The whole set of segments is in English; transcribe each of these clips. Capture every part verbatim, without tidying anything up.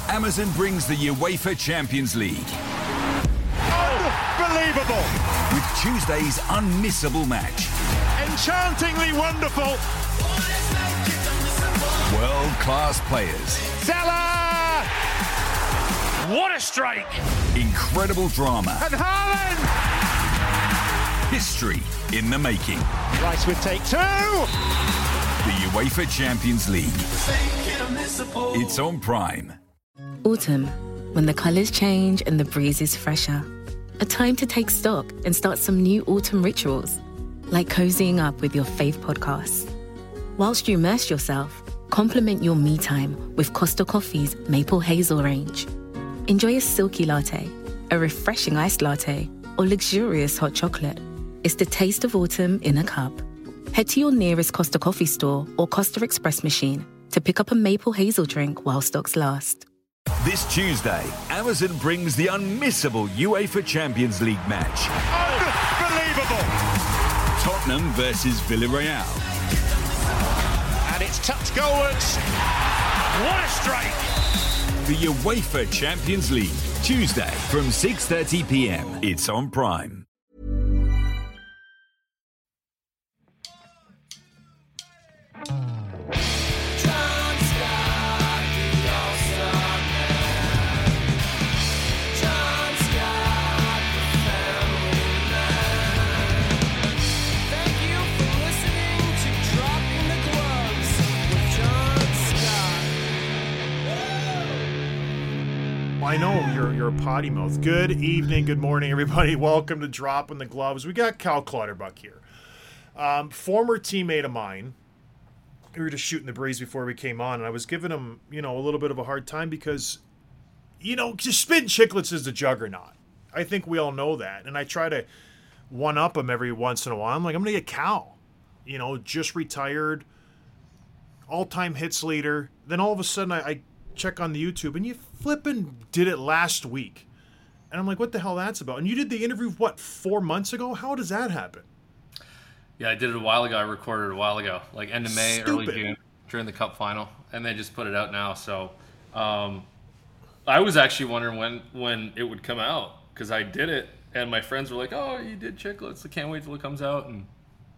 Amazon brings the UEFA Champions League. Unbelievable! With Tuesday's unmissable match. Enchantingly wonderful. World-class players. Salah! What a strike! Incredible drama. And Haaland! History in the making. Rice with take two! The UEFA Champions League. It's on Prime. Autumn, when the colours change and the breeze is fresher. A time to take stock and start some new autumn rituals, like cozying up with your fave podcasts. Whilst you immerse yourself, complement your me time with Costa Coffee's Maple Hazel range. Enjoy a silky latte, a refreshing iced latte, or luxurious hot chocolate. It's the taste of autumn in a cup. Head to your nearest Costa Coffee store or Costa Express machine to pick up a Maple Hazel drink while stocks last. This Tuesday, Amazon brings the unmissable UEFA Champions League match. Unbelievable! Tottenham versus Villarreal. And it's tucked goalwards. What a strike! The UEFA Champions League, Tuesday from six thirty p.m. It's on Prime. I know you're you're a potty mouth. Good evening, good morning, everybody. Welcome to Dropping the Gloves. We got Cal Clutterbuck here, um, former teammate of mine. We were just shooting the breeze before we came on, and I was giving him, you know, a little bit of a hard time because, you know, just Spit Chicklets is the juggernaut. I think we all know that, and I try to one up him every once in a while. I'm like, I'm gonna get Cal, you know, just retired, all-time hits leader. Then all of a sudden, I. I check on the YouTube, and you flippin' did it last week. And I'm like, what the hell that's about? And you did the interview, what, four months ago? How does that happen? Yeah, I did it a while ago. I recorded it a while ago, like end of May, Stupid. early June, during the Cup final. And they just put it out now. So um, I was actually wondering when, when it would come out, because I did it, and my friends were like, oh, you did Chicklets. I can't wait till it comes out. And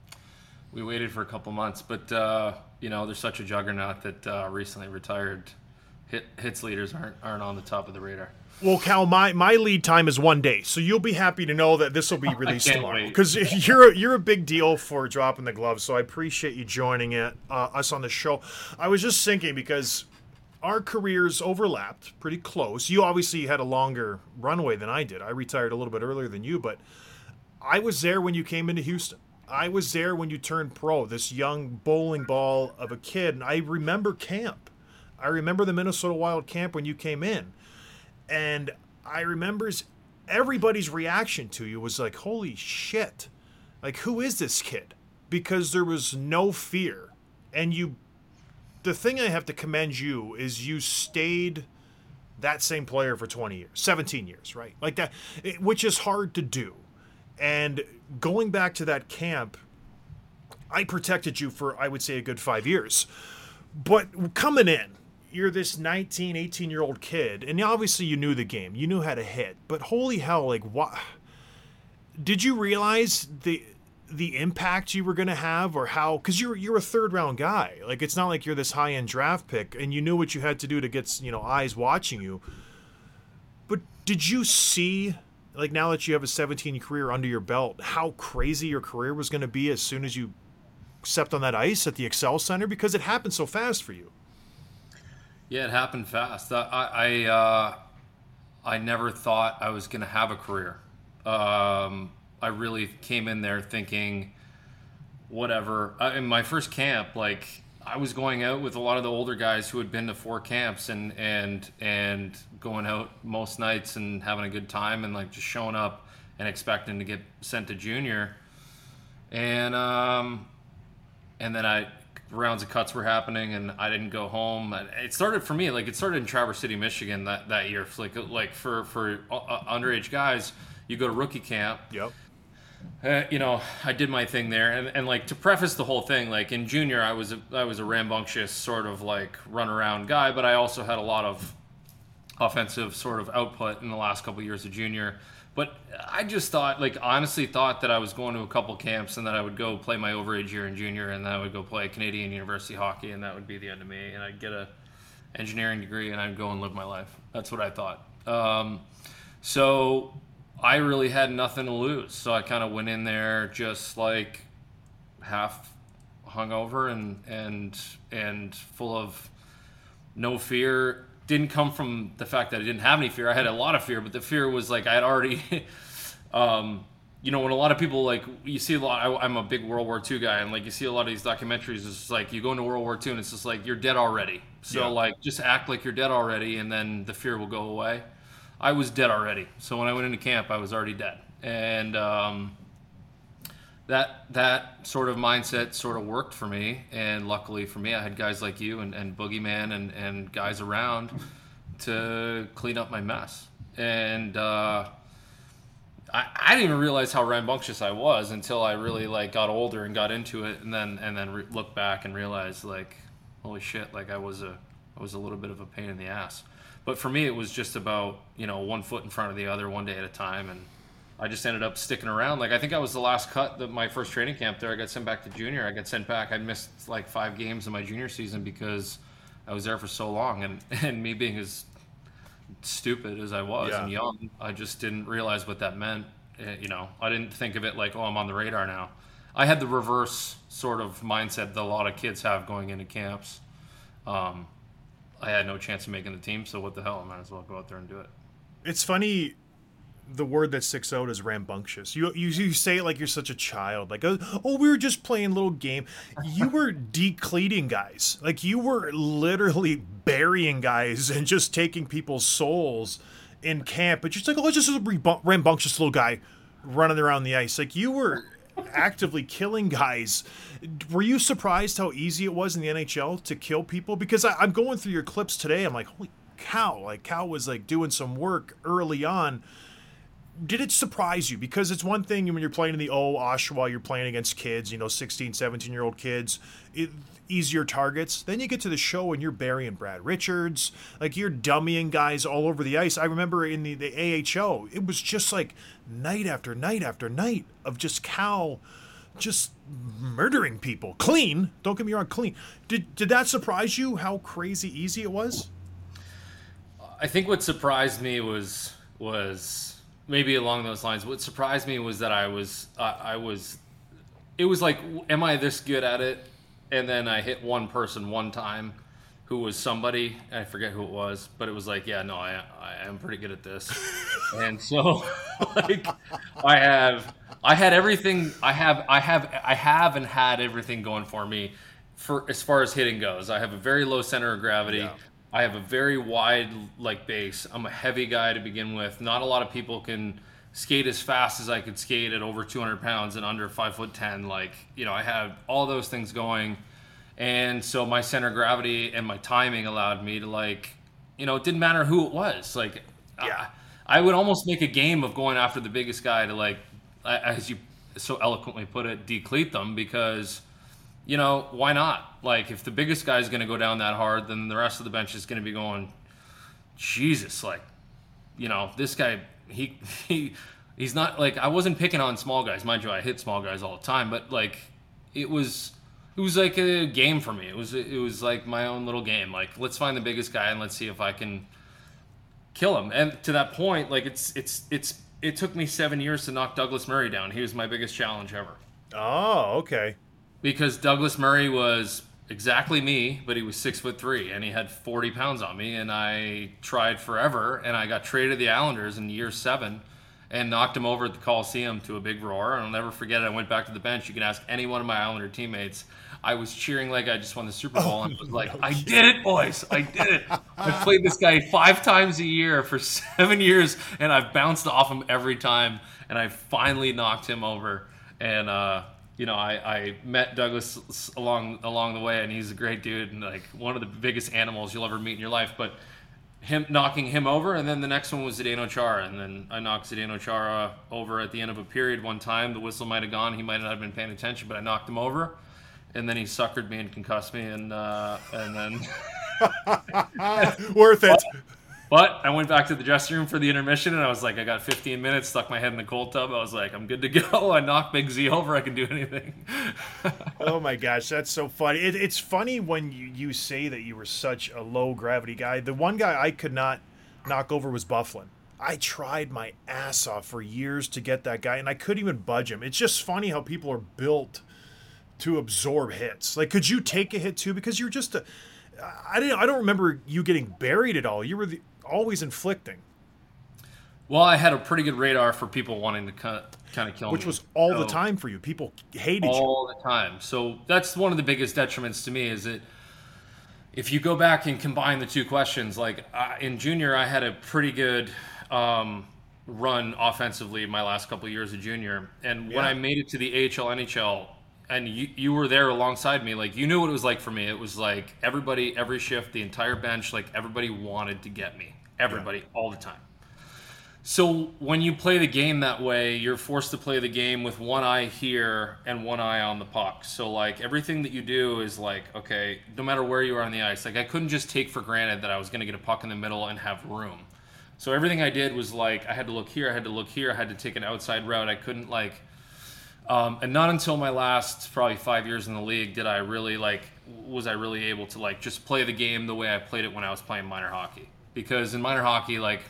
we waited for a couple months. But, uh, you know, there's such a juggernaut that uh, recently retired. Hit, hits leaders aren't aren't on the top of the radar. Well, Cal, my, my lead time is one day, so you'll be happy to know that this will be released tomorrow. Because you're a, you're a big deal for Dropping the Gloves, so I appreciate you joining it, uh, us on the show. I was just thinking, because our careers overlapped pretty close. You obviously had a longer runway than I did. I retired a little bit earlier than you, but I was there when you came into Houston. I was there when you turned pro, this young bowling ball of a kid, and I remember camp. I remember the Minnesota Wild camp when you came in, and I remember everybody's reaction to you was like, holy shit, like, who is this kid? Because there was no fear. And you, the thing I have to commend you is you stayed that same player for twenty years, seventeen years, right? Like that, it, which is hard to do. And going back to that camp, I protected you for, I would say, a good five years. But coming in, you're this nineteen, eighteen-year-old kid, and obviously you knew the game. You knew how to hit. But holy hell, like, what? Did you realize the the impact you were going to have, or how? Because you're, you're a third-round guy. Like, it's not like you're this high-end draft pick, and you knew what you had to do to get, you know, eyes watching you. But did you see, like, now that you have a seventeen career under your belt, how crazy your career was going to be as soon as you stepped on that ice at the Excel Center? Because it happened so fast for you. Yeah, it happened fast. I I, uh, I never thought I was going to have a career. Um, I really came in there thinking, whatever. I, in my first camp, like, I was going out with a lot of the older guys who had been to four camps and and and going out most nights and having a good time and, like, just showing up and expecting to get sent to junior. And um, and then I. rounds of cuts were happening, and I didn't go home. It started for me, like, it started in Traverse City, Michigan that, that year. Like, like for, for uh, underage guys, you go to rookie camp. Yep. Uh, you know, I did my thing there, and, and like to preface the whole thing, like in junior, I was a, I was a rambunctious sort of like run around guy, but I also had a lot of offensive sort of output in the last couple of years of junior. But I just thought, like, honestly thought that I was going to a couple camps and that I would go play my overage year in junior, and then I would go play Canadian University hockey, and that would be the end of me. And I'd get a engineering degree, and I'd go and live my life. That's what I thought. Um, so I really had nothing to lose. So I kind of went in there just like half hungover and and and full of no fear. Didn't come from the fact that I didn't have any fear. I had a lot of fear, but the fear was like I had already, um, you know, when a lot of people, like, you see a lot, I, I'm a big World War Two guy, and like you see a lot of these documentaries, it's just like you go into World War Two and it's just like you're dead already. So yeah. like just act like you're dead already, and then the fear will go away. I was dead already. So when I went into camp, I was already dead, and um, that that sort of mindset sort of worked for me. And luckily for me, I had guys like you and, and Boogeyman and, and guys around to clean up my mess. And uh, I, I didn't even realize how rambunctious I was until I really like got older and got into it, and then and then re- looked back and realized, like, holy shit, like I was a I was a little bit of a pain in the ass. But for me, it was just about, you know, one foot in front of the other, one day at a time, and I just ended up sticking around. Like, I think I was the last cut that my first training camp there. I got sent back to junior. I got sent back. I missed like five games in my junior season because I was there for so long, and and me being as stupid as I was yeah. and young, I just didn't realize what that meant. You know, I didn't think of it like, oh, I'm on the radar now. I had the reverse sort of mindset that a lot of kids have going into camps. Um, I had no chance of making the team, so what the hell? I might as well go out there and do it. It's funny, the word that sticks out is rambunctious. You you, you say it like you're such a child. Like, oh, we were just playing a little game. You were decleating guys. Like, you were literally burying guys and just taking people's souls in camp. But you're just like, oh, it's just a rambunctious little guy running around the ice. Like, you were actively killing guys. Were you surprised how easy it was in the N H L to kill people? Because I, I'm going through your clips today. I'm like, holy cow. Like, Cal was like doing some work early on. Did it surprise you? Because it's one thing when you're playing in the O, Oshawa, you're playing against kids, you know, sixteen, seventeen-year-old kids, it, easier targets. Then you get to the show and you're burying Brad Richards. Like, you're dummying guys all over the ice. I remember in the, the A H O, it was just like night after night after night of just Cal just murdering people. Clean. Don't get me wrong, clean. Did, did that surprise you, how crazy easy it was? I think what surprised me was was... maybe along those lines. What surprised me was that I was, uh, I was, it was like, am I this good at it? And then I hit one person one time who was somebody, I forget who it was, but it was like, yeah, no, I, I am pretty good at this. And so, like, I have, I had everything, I have, I have, I have and had everything going for me for as far as hitting goes. I have a very low center of gravity. Yeah. I have a very wide, like, base. I'm a heavy guy to begin with. Not a lot of people can skate as fast as I could skate at over two hundred pounds and under five foot ten. Like, you know, I have all those things going. And so my center of gravity and my timing allowed me to, like, you know, it didn't matter who it was. Like, yeah. I, I would almost make a game of going after the biggest guy to, like, as you so eloquently put it, decleat them, because, you know, why not? Like, if the biggest guy is going to go down that hard, then the rest of the bench is going to be going, Jesus, like, you know, this guy, he he he's not, like, I wasn't picking on small guys. Mind you, I hit small guys all the time, but, like, it was it was like a game for me. It was it was like my own little game. Like, let's find the biggest guy and let's see if I can kill him. And to that point, like, it's it's it's it took me seven years to knock Douglas Murray down. He was my biggest challenge ever. Oh, okay. Because Douglas Murray was exactly me, but he was six foot three, and he had forty pounds on me, and I tried forever, and I got traded to the Islanders in year seven, and knocked him over at the Coliseum to a big roar. And I'll never forget it. I went back to the bench. You can ask any one of my Islander teammates. I was cheering like I just won the Super Bowl, oh, and I was like, no I did it, boys! I did it! I played this guy five times a year for seven years, and I've bounced off him every time, and I finally knocked him over. And uh, you know, I, I met Douglas along along the way, and he's a great dude and, like, one of the biggest animals you'll ever meet in your life. But him knocking him over, and then the next one was Zdeno Chara, and then I knocked Zdeno Chara over at the end of a period one time. The whistle might have gone. He might not have been paying attention, but I knocked him over. And then he suckered me and concussed me, and uh, and then worth it. But I went back to the dressing room for the intermission, and I was like, I got fifteen minutes, stuck my head in the cold tub. I was like, I'm good to go. I knocked Big Z over. I can do anything. Oh, my gosh. That's so funny. It, it's funny when you, you say that you were such a low-gravity guy. The one guy I could not knock over was Bufflin. I tried my ass off for years to get that guy, and I couldn't even budge him. It's just funny how people are built to absorb hits. Like, could you take a hit, too? Because you're just a... I didn't. I don't remember you getting buried at all. You were the, always inflicting. Well, I had a pretty good radar for people wanting to kind of, kind of kill Which me. Which was all so, the time for you. People hated all you. All the time. So that's one of the biggest detriments to me is that if you go back and combine the two questions, like uh, in junior, I had a pretty good um, run offensively my last couple of years of junior. And yeah. when I made it to the A H L, N H L, and you, you were there alongside me, like you knew what it was like for me. It was like everybody, every shift, the entire bench, like everybody wanted to get me. Everybody, yeah. all the time. So when you play the game that way, you're forced to play the game with one eye here and one eye on the puck. So like everything that you do is like, okay, no matter where you are on the ice, like I couldn't just take for granted that I was going to get a puck in the middle and have room. So everything I did was like, I had to look here, I had to look here, I had to take an outside route. I couldn't like... Um, and not until my last probably five years in the league did I really like was I really able to like just play the game the way I played it when I was playing minor hockey. Because in minor hockey, like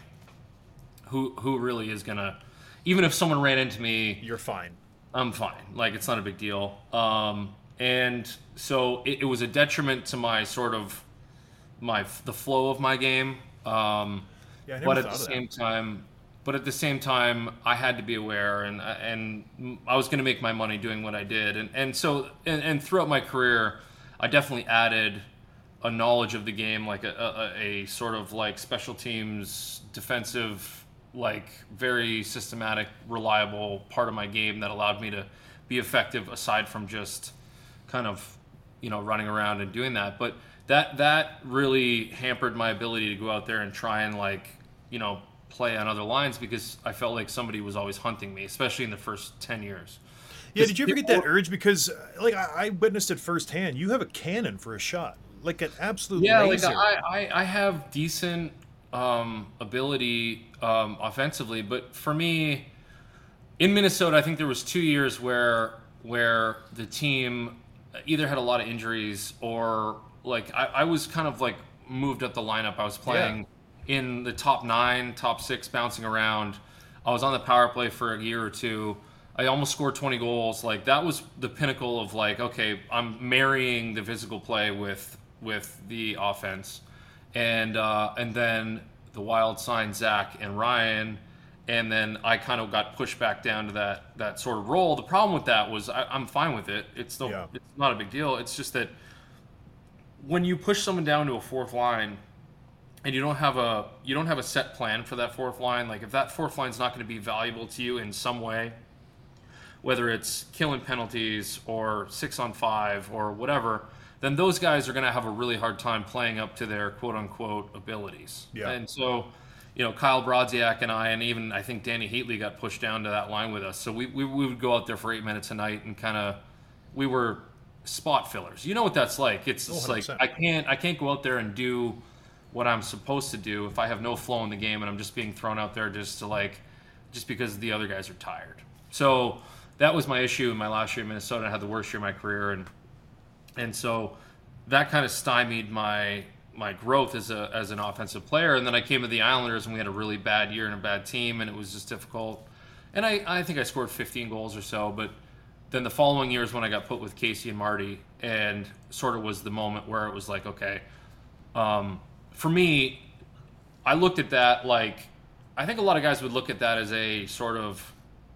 who who really is gonna, even if someone ran into me, you're fine. I'm fine. Like it's not a big deal. Um, and so it, it was a detriment to my sort of my the flow of my game. Um, yeah, I never but at thought the of same that. time. But at the same time, I had to be aware, and and I was going to make my money doing what I did, and and so and, and throughout my career, I definitely added a knowledge of the game, like a, a, a sort of like special teams, defensive, like very systematic, reliable part of my game that allowed me to be effective aside from just kind of you know running around and doing that. But that that really hampered my ability to go out there and try and like you know. play on other lines because I felt like somebody was always hunting me, especially in the first ten years. Yeah, did you ever get that urge? Because like I, I witnessed it firsthand. You have a cannon for a shot, like an absolute yeah, laser. like I, I, I have decent um, ability um, offensively, but for me, in Minnesota, I think there was two years where where the team either had a lot of injuries or like I, I was kind of like moved up the lineup. I was playing. Yeah. In the top nine, top six, bouncing around. I was on the power play for a year or two. I almost scored twenty goals. Like that was the pinnacle of like, okay, I'm marrying the physical play with with the offense, and uh, and then the Wild signed Zach and Ryan, and then I kind of got pushed back down to that that sort of role. The problem with that was I, I'm fine with it. It's still yeah. it's not a big deal. It's just that when you push someone down to a fourth line. And you don't have a you don't have a set plan for that fourth line. Like if that fourth line's not going to be valuable to you in some way, whether it's killing penalties or six on five or whatever, then those guys are going to have a really hard time playing up to their quote unquote abilities. Yeah. And so, you know, Kyle Brodziak and I, and even I think Danny Heatley got pushed down to that line with us. So we we, we would go out there for eight minutes a night and kind of we were spot fillers. You know what that's like? It's just like I can't I can't go out there and do what I'm supposed to do if I have no flow in the game and I'm just being thrown out there just to like, just because the other guys are tired. So that was my issue in my last year in Minnesota. I had the worst year of my career, and and so that kind of stymied my my growth as a as an offensive player. And then I came to the Islanders and we had a really bad year and a bad team, and it was just difficult. And I, I think I scored fifteen goals or so, but then the following years when I got put with Casey and Marty, and sort of was the moment where it was like, okay, um, for me, I looked at that like, I think a lot of guys would look at that as a sort of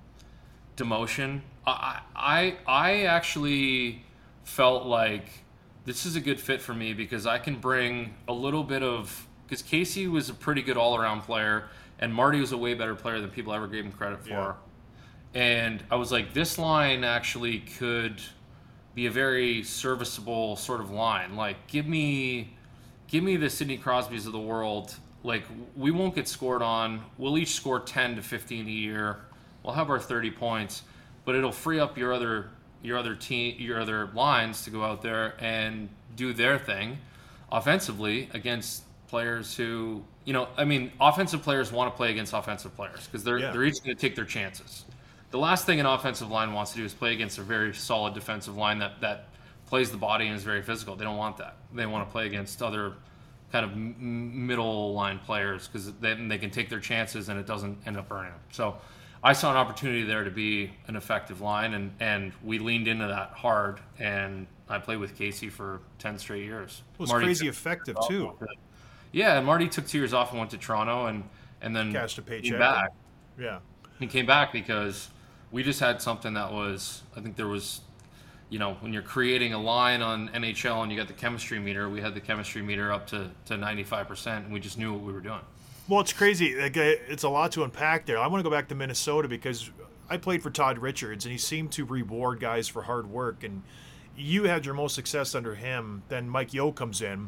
demotion. I I, I actually felt like this is a good fit for me because I can bring a little bit of, because Casey was a pretty good all-around player, and Marty was a way better player than people ever gave him credit for. Yeah. And I was like, this line actually could be a very serviceable sort of line. Like, give me... Give me the Sidney Crosbys of the world. Like, we won't get scored on. We'll each score ten to fifteen a year. We'll have our thirty points, but it'll free up your other your other team, your other lines to go out there and do their thing offensively against players who, you know, I mean, offensive players want to play against offensive players because they're Yeah. they're each going to take their chances. The last thing an offensive line wants to do is play against a very solid defensive line that, that plays the body and is very physical. They don't want that. They want to play against other kind of m- middle line players because then they can take their chances and it doesn't end up burning them. So I saw an opportunity there to be an effective line, and, and we leaned into that hard, and I played with Casey for ten straight years. It was Marty crazy took- effective, too. Yeah, and Marty took two years off and went to Toronto, and, and then Cashed a paycheck. came back. Yeah. He came back because we just had something that was, I think there was, you know, when you're creating a line on N H L and you got the chemistry meter, we had the chemistry meter up to, to ninety-five percent, and we just knew what we were doing. Well, it's crazy. Like, uh, it's a lot to unpack there. I want to go back to Minnesota because I played for Todd Richards, and he seemed to reward guys for hard work. And you had your most success under him. Then Mike Yeo comes in,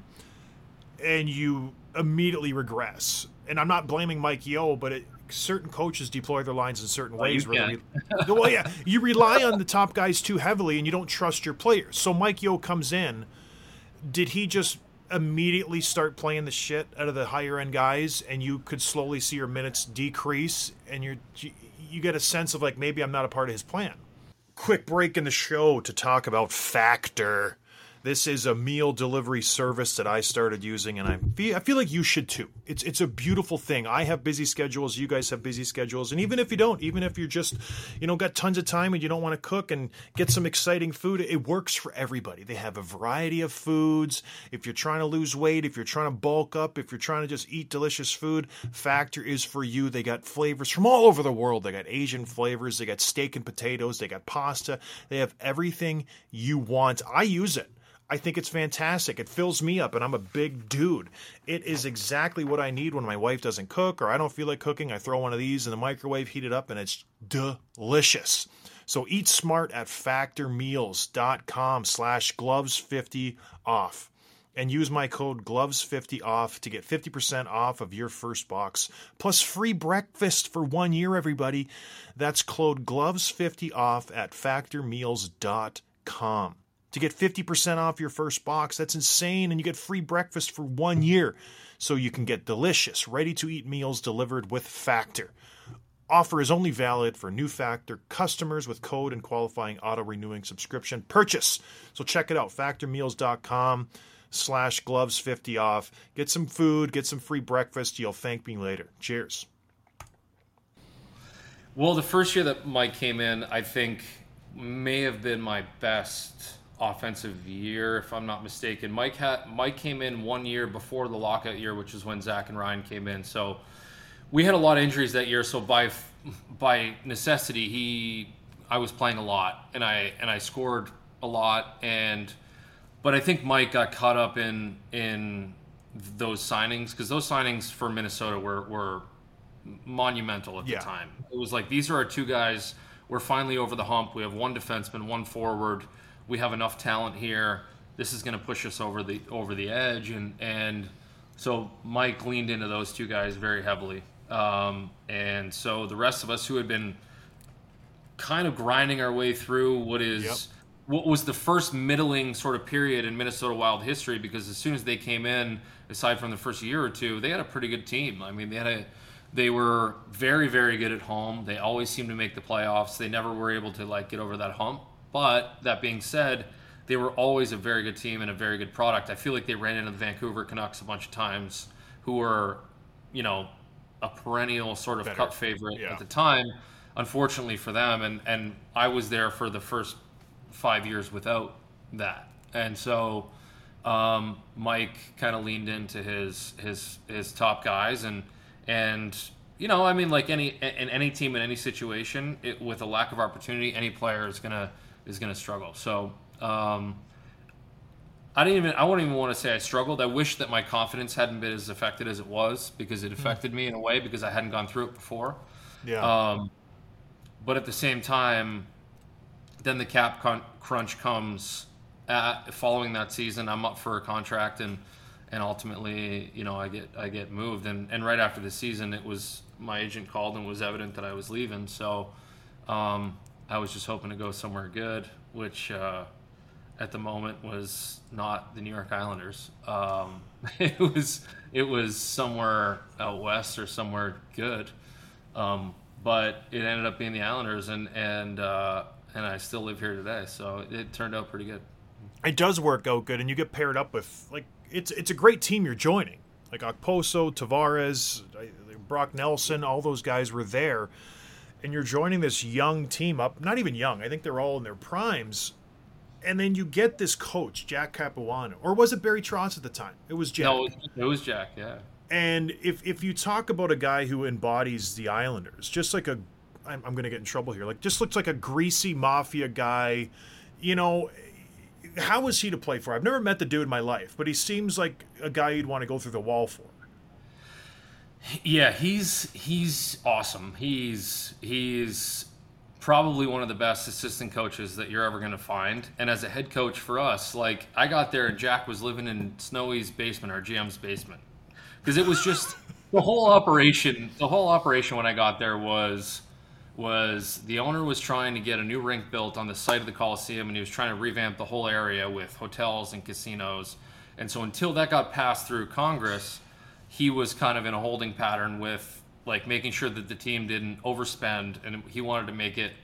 and you immediately regress. And I'm not blaming Mike Yeo, but it, certain coaches deploy their lines in certain ways. you where they can't. re- well, yeah, you rely on the top guys too heavily, and you don't trust your players. So Mike Yeo comes in. Did he just immediately start playing the shit out of the higher end guys, and you could slowly see your minutes decrease, and you're, you get a sense of like, maybe I'm not a part of his plan? Quick break in the show to talk about Factor. This is a meal delivery service that I started using, and I feel, I feel like you should too. It's it's a beautiful thing. I have busy schedules. You guys have busy schedules. And even if you don't, even if you're just, you know, got tons of time and you don't want to cook and get some exciting food, it works for everybody. They have a variety of foods. If you're trying to lose weight, if you're trying to bulk up, if you're trying to just eat delicious food, Factor is for you. They got flavors from all over the world. They got Asian flavors. They got steak and potatoes. They got pasta. They have everything you want. I use it. I think it's fantastic. It fills me up, and I'm a big dude. It is exactly what I need when my wife doesn't cook or I don't feel like cooking. I throw one of these in the microwave, heat it up, and it's delicious. So eat smart at factormeals.com slash gloves50 off. And use my code gloves fifty off to get fifty percent off of your first box. Plus free breakfast for one year, everybody. That's code gloves fifty off at factormeals dot com. To get fifty percent off your first box. That's insane, and you get free breakfast for one year. So you can get delicious, ready-to-eat meals delivered with Factor. Offer is only valid for new Factor customers with code and qualifying auto-renewing subscription purchase. So check it out, factormeals.com slash gloves 50 off. Get some food, get some free breakfast. You'll thank me later. Cheers. Well, the first year that Mike came in, I think may have been my best offensive year, if I'm not mistaken. Mike had Mike came in one year before the lockout year, which is when Zach and Ryan came in. So we had a lot of injuries that year. So by by necessity, he I was playing a lot, and I and I scored a lot. And but I think Mike got caught up in in those signings because those signings for Minnesota were were monumental at yeah. the time. It was like, these are our two guys. We're finally over the hump. We have one defenseman, one forward. We have enough talent here. This is going to push us over the over the edge, and and so Mike leaned into those two guys very heavily. Um, and so the rest of us who had been kind of grinding our way through what is Yep. what was the first middling sort of period in Minnesota Wild history, because as soon as they came in, aside from the first year or two, they had a pretty good team. I mean, they had a they were very, very good at home. They always seemed to make the playoffs. They never were able to like get over that hump. But that being said, they were always a very good team and a very good product. I feel like they ran into the Vancouver Canucks a bunch of times, who were, you know, a perennial sort of Better. cup favorite Yeah. at the time, unfortunately for them. And, and I was there for the first five years without that. And so um, Mike kind of leaned into his his his top guys. And, and you know, I mean, like any in any team in any situation, it, with a lack of opportunity, any player is going to is going to struggle. So um, I didn't even, I wouldn't even want to say I struggled. I wish that my confidence hadn't been as affected as it was, because it affected me in a way because I hadn't gone through it before. Yeah. Um, but at the same time, then the cap con- crunch comes at, following that season. I'm up for a contract, and and ultimately, you know, I get I get moved. And, and right after the season, it was, my agent called and it was evident that I was leaving. So um, I was just hoping to go somewhere good, which uh, at the moment was not the New York Islanders. Um, it was it was somewhere out west or somewhere good, um, but it ended up being the Islanders, and and uh, and I still live here today, so it turned out pretty good. It does work out good, and you get paired up with like it's it's a great team you're joining. Like Okposo, Tavares, Brock Nelson, all those guys were there, and you're joining this young team up. Not even young, I think they're all in their primes. And then you get this coach, Jack Capuano, or was it Barry Trotz at the time? It was Jack. No, it was Jack, yeah. And if if you talk about a guy who embodies the Islanders, just like a, I'm, I'm going to get in trouble here, like just looks like a greasy mafia guy, you know, how was he to play for? I've never met the dude in my life, but he seems like a guy you'd want to go through the wall for. Yeah, he's he's awesome. He's he's probably one of the best assistant coaches that you're ever going to find. And as a head coach for us, like I got there and Jack was living in Snowy's basement, our G M's basement. Because it was just the whole operation, the whole operation when I got there was was the owner was trying to get a new rink built on the site of the Coliseum, and he was trying to revamp the whole area with hotels and casinos. And so until that got passed through Congress, he was kind of in a holding pattern with like making sure that the team didn't overspend, and he wanted to make it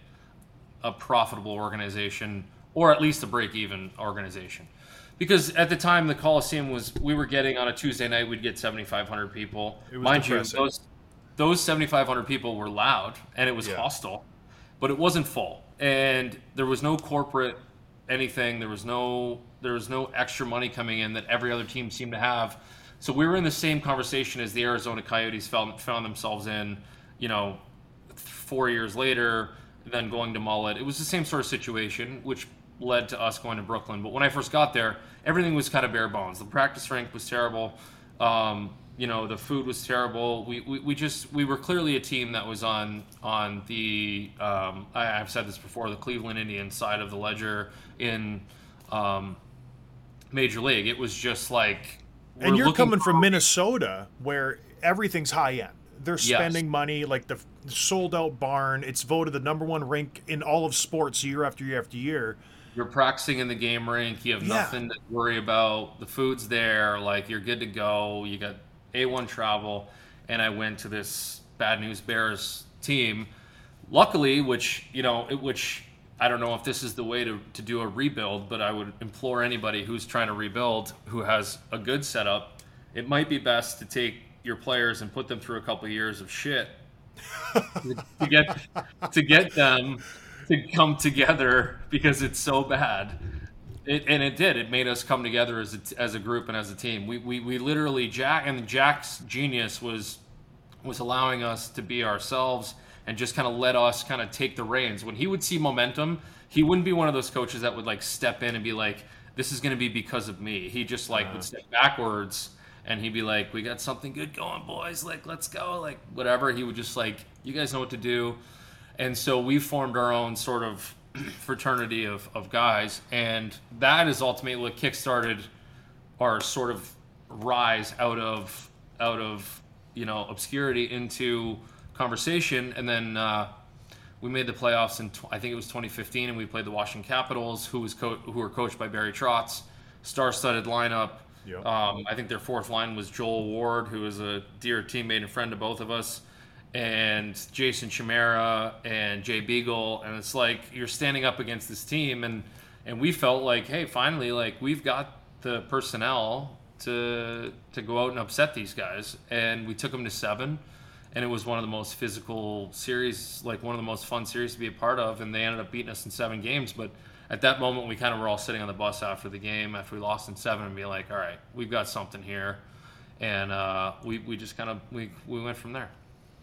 a profitable organization, or at least a break-even organization. Because at the time, the Coliseum was, we were getting on a Tuesday night, we'd get seventy-five hundred people. It was Mind depressing. you, those, those seventy-five hundred people were loud, and it was Yeah. hostile, but it wasn't full. And there was no corporate anything. There was no, there was no extra money coming in that every other team seemed to have. So we were in the same conversation as the Arizona Coyotes found, found themselves in, you know, four years later, then going to Mullet. It was the same sort of situation, which led to us going to Brooklyn. But when I first got there, everything was kind of bare bones. The practice rink was terrible. Um, you know, the food was terrible. We, we, we just, we were clearly a team that was on, on the, um, I, I've said this before, the Cleveland Indians side of the ledger in um, Major League. It was just like, And you're coming for- from Minnesota, where everything's high end. They're Yes. spending money, like the sold out barn. It's voted the number one rink in all of sports year after year after year. You're practicing in the game rink. You have Yeah. nothing to worry about. The food's there. Like, you're good to go. You got A one travel. And I went to this Bad News Bears team. Luckily, which, you know, it, which I don't know if this is the way to, to do a rebuild, but I would implore anybody who's trying to rebuild, who has a good setup, it might be best to take your players and put them through a couple of years of shit to get to get them to come together, because it's so bad. It, and it did. It made us come together as a, as a group and as a team. We, we we literally Jack and Jack's genius was was allowing us to be ourselves and just kind of let us kind of take the reins. When he would see momentum, he wouldn't be one of those coaches that would like step in and be like, "This is going to be because of me." He just like uh-huh. would step backwards. And he'd be like, "We got something good going, boys. Like, let's go." Like, whatever. He would just like, "You guys know what to do." And so we formed our own sort of fraternity of, of guys. And that is ultimately what kickstarted our sort of rise out of, out of you know, obscurity into conversation. And then uh, we made the playoffs in, I think it was twenty fifteen, and we played the Washington Capitals, who was co- who were coached by Barry Trotz. Star-studded lineup. Yep. Um, I think their fourth line was Joel Ward, who is a dear teammate and friend to both of us, and Jason Chimera and Jay Beagle. And it's like you're standing up against this team, and and we felt like, hey, finally, like we've got the personnel to to go out and upset these guys. And we took them to seven, and it was one of the most physical series, like one of the most fun series to be a part of. And they ended up beating us in seven games, but at that moment, we kind of were all sitting on the bus after the game, after we lost in seven, and be like, all right, we've got something here. And uh, we, we just kind of, we, we went from there.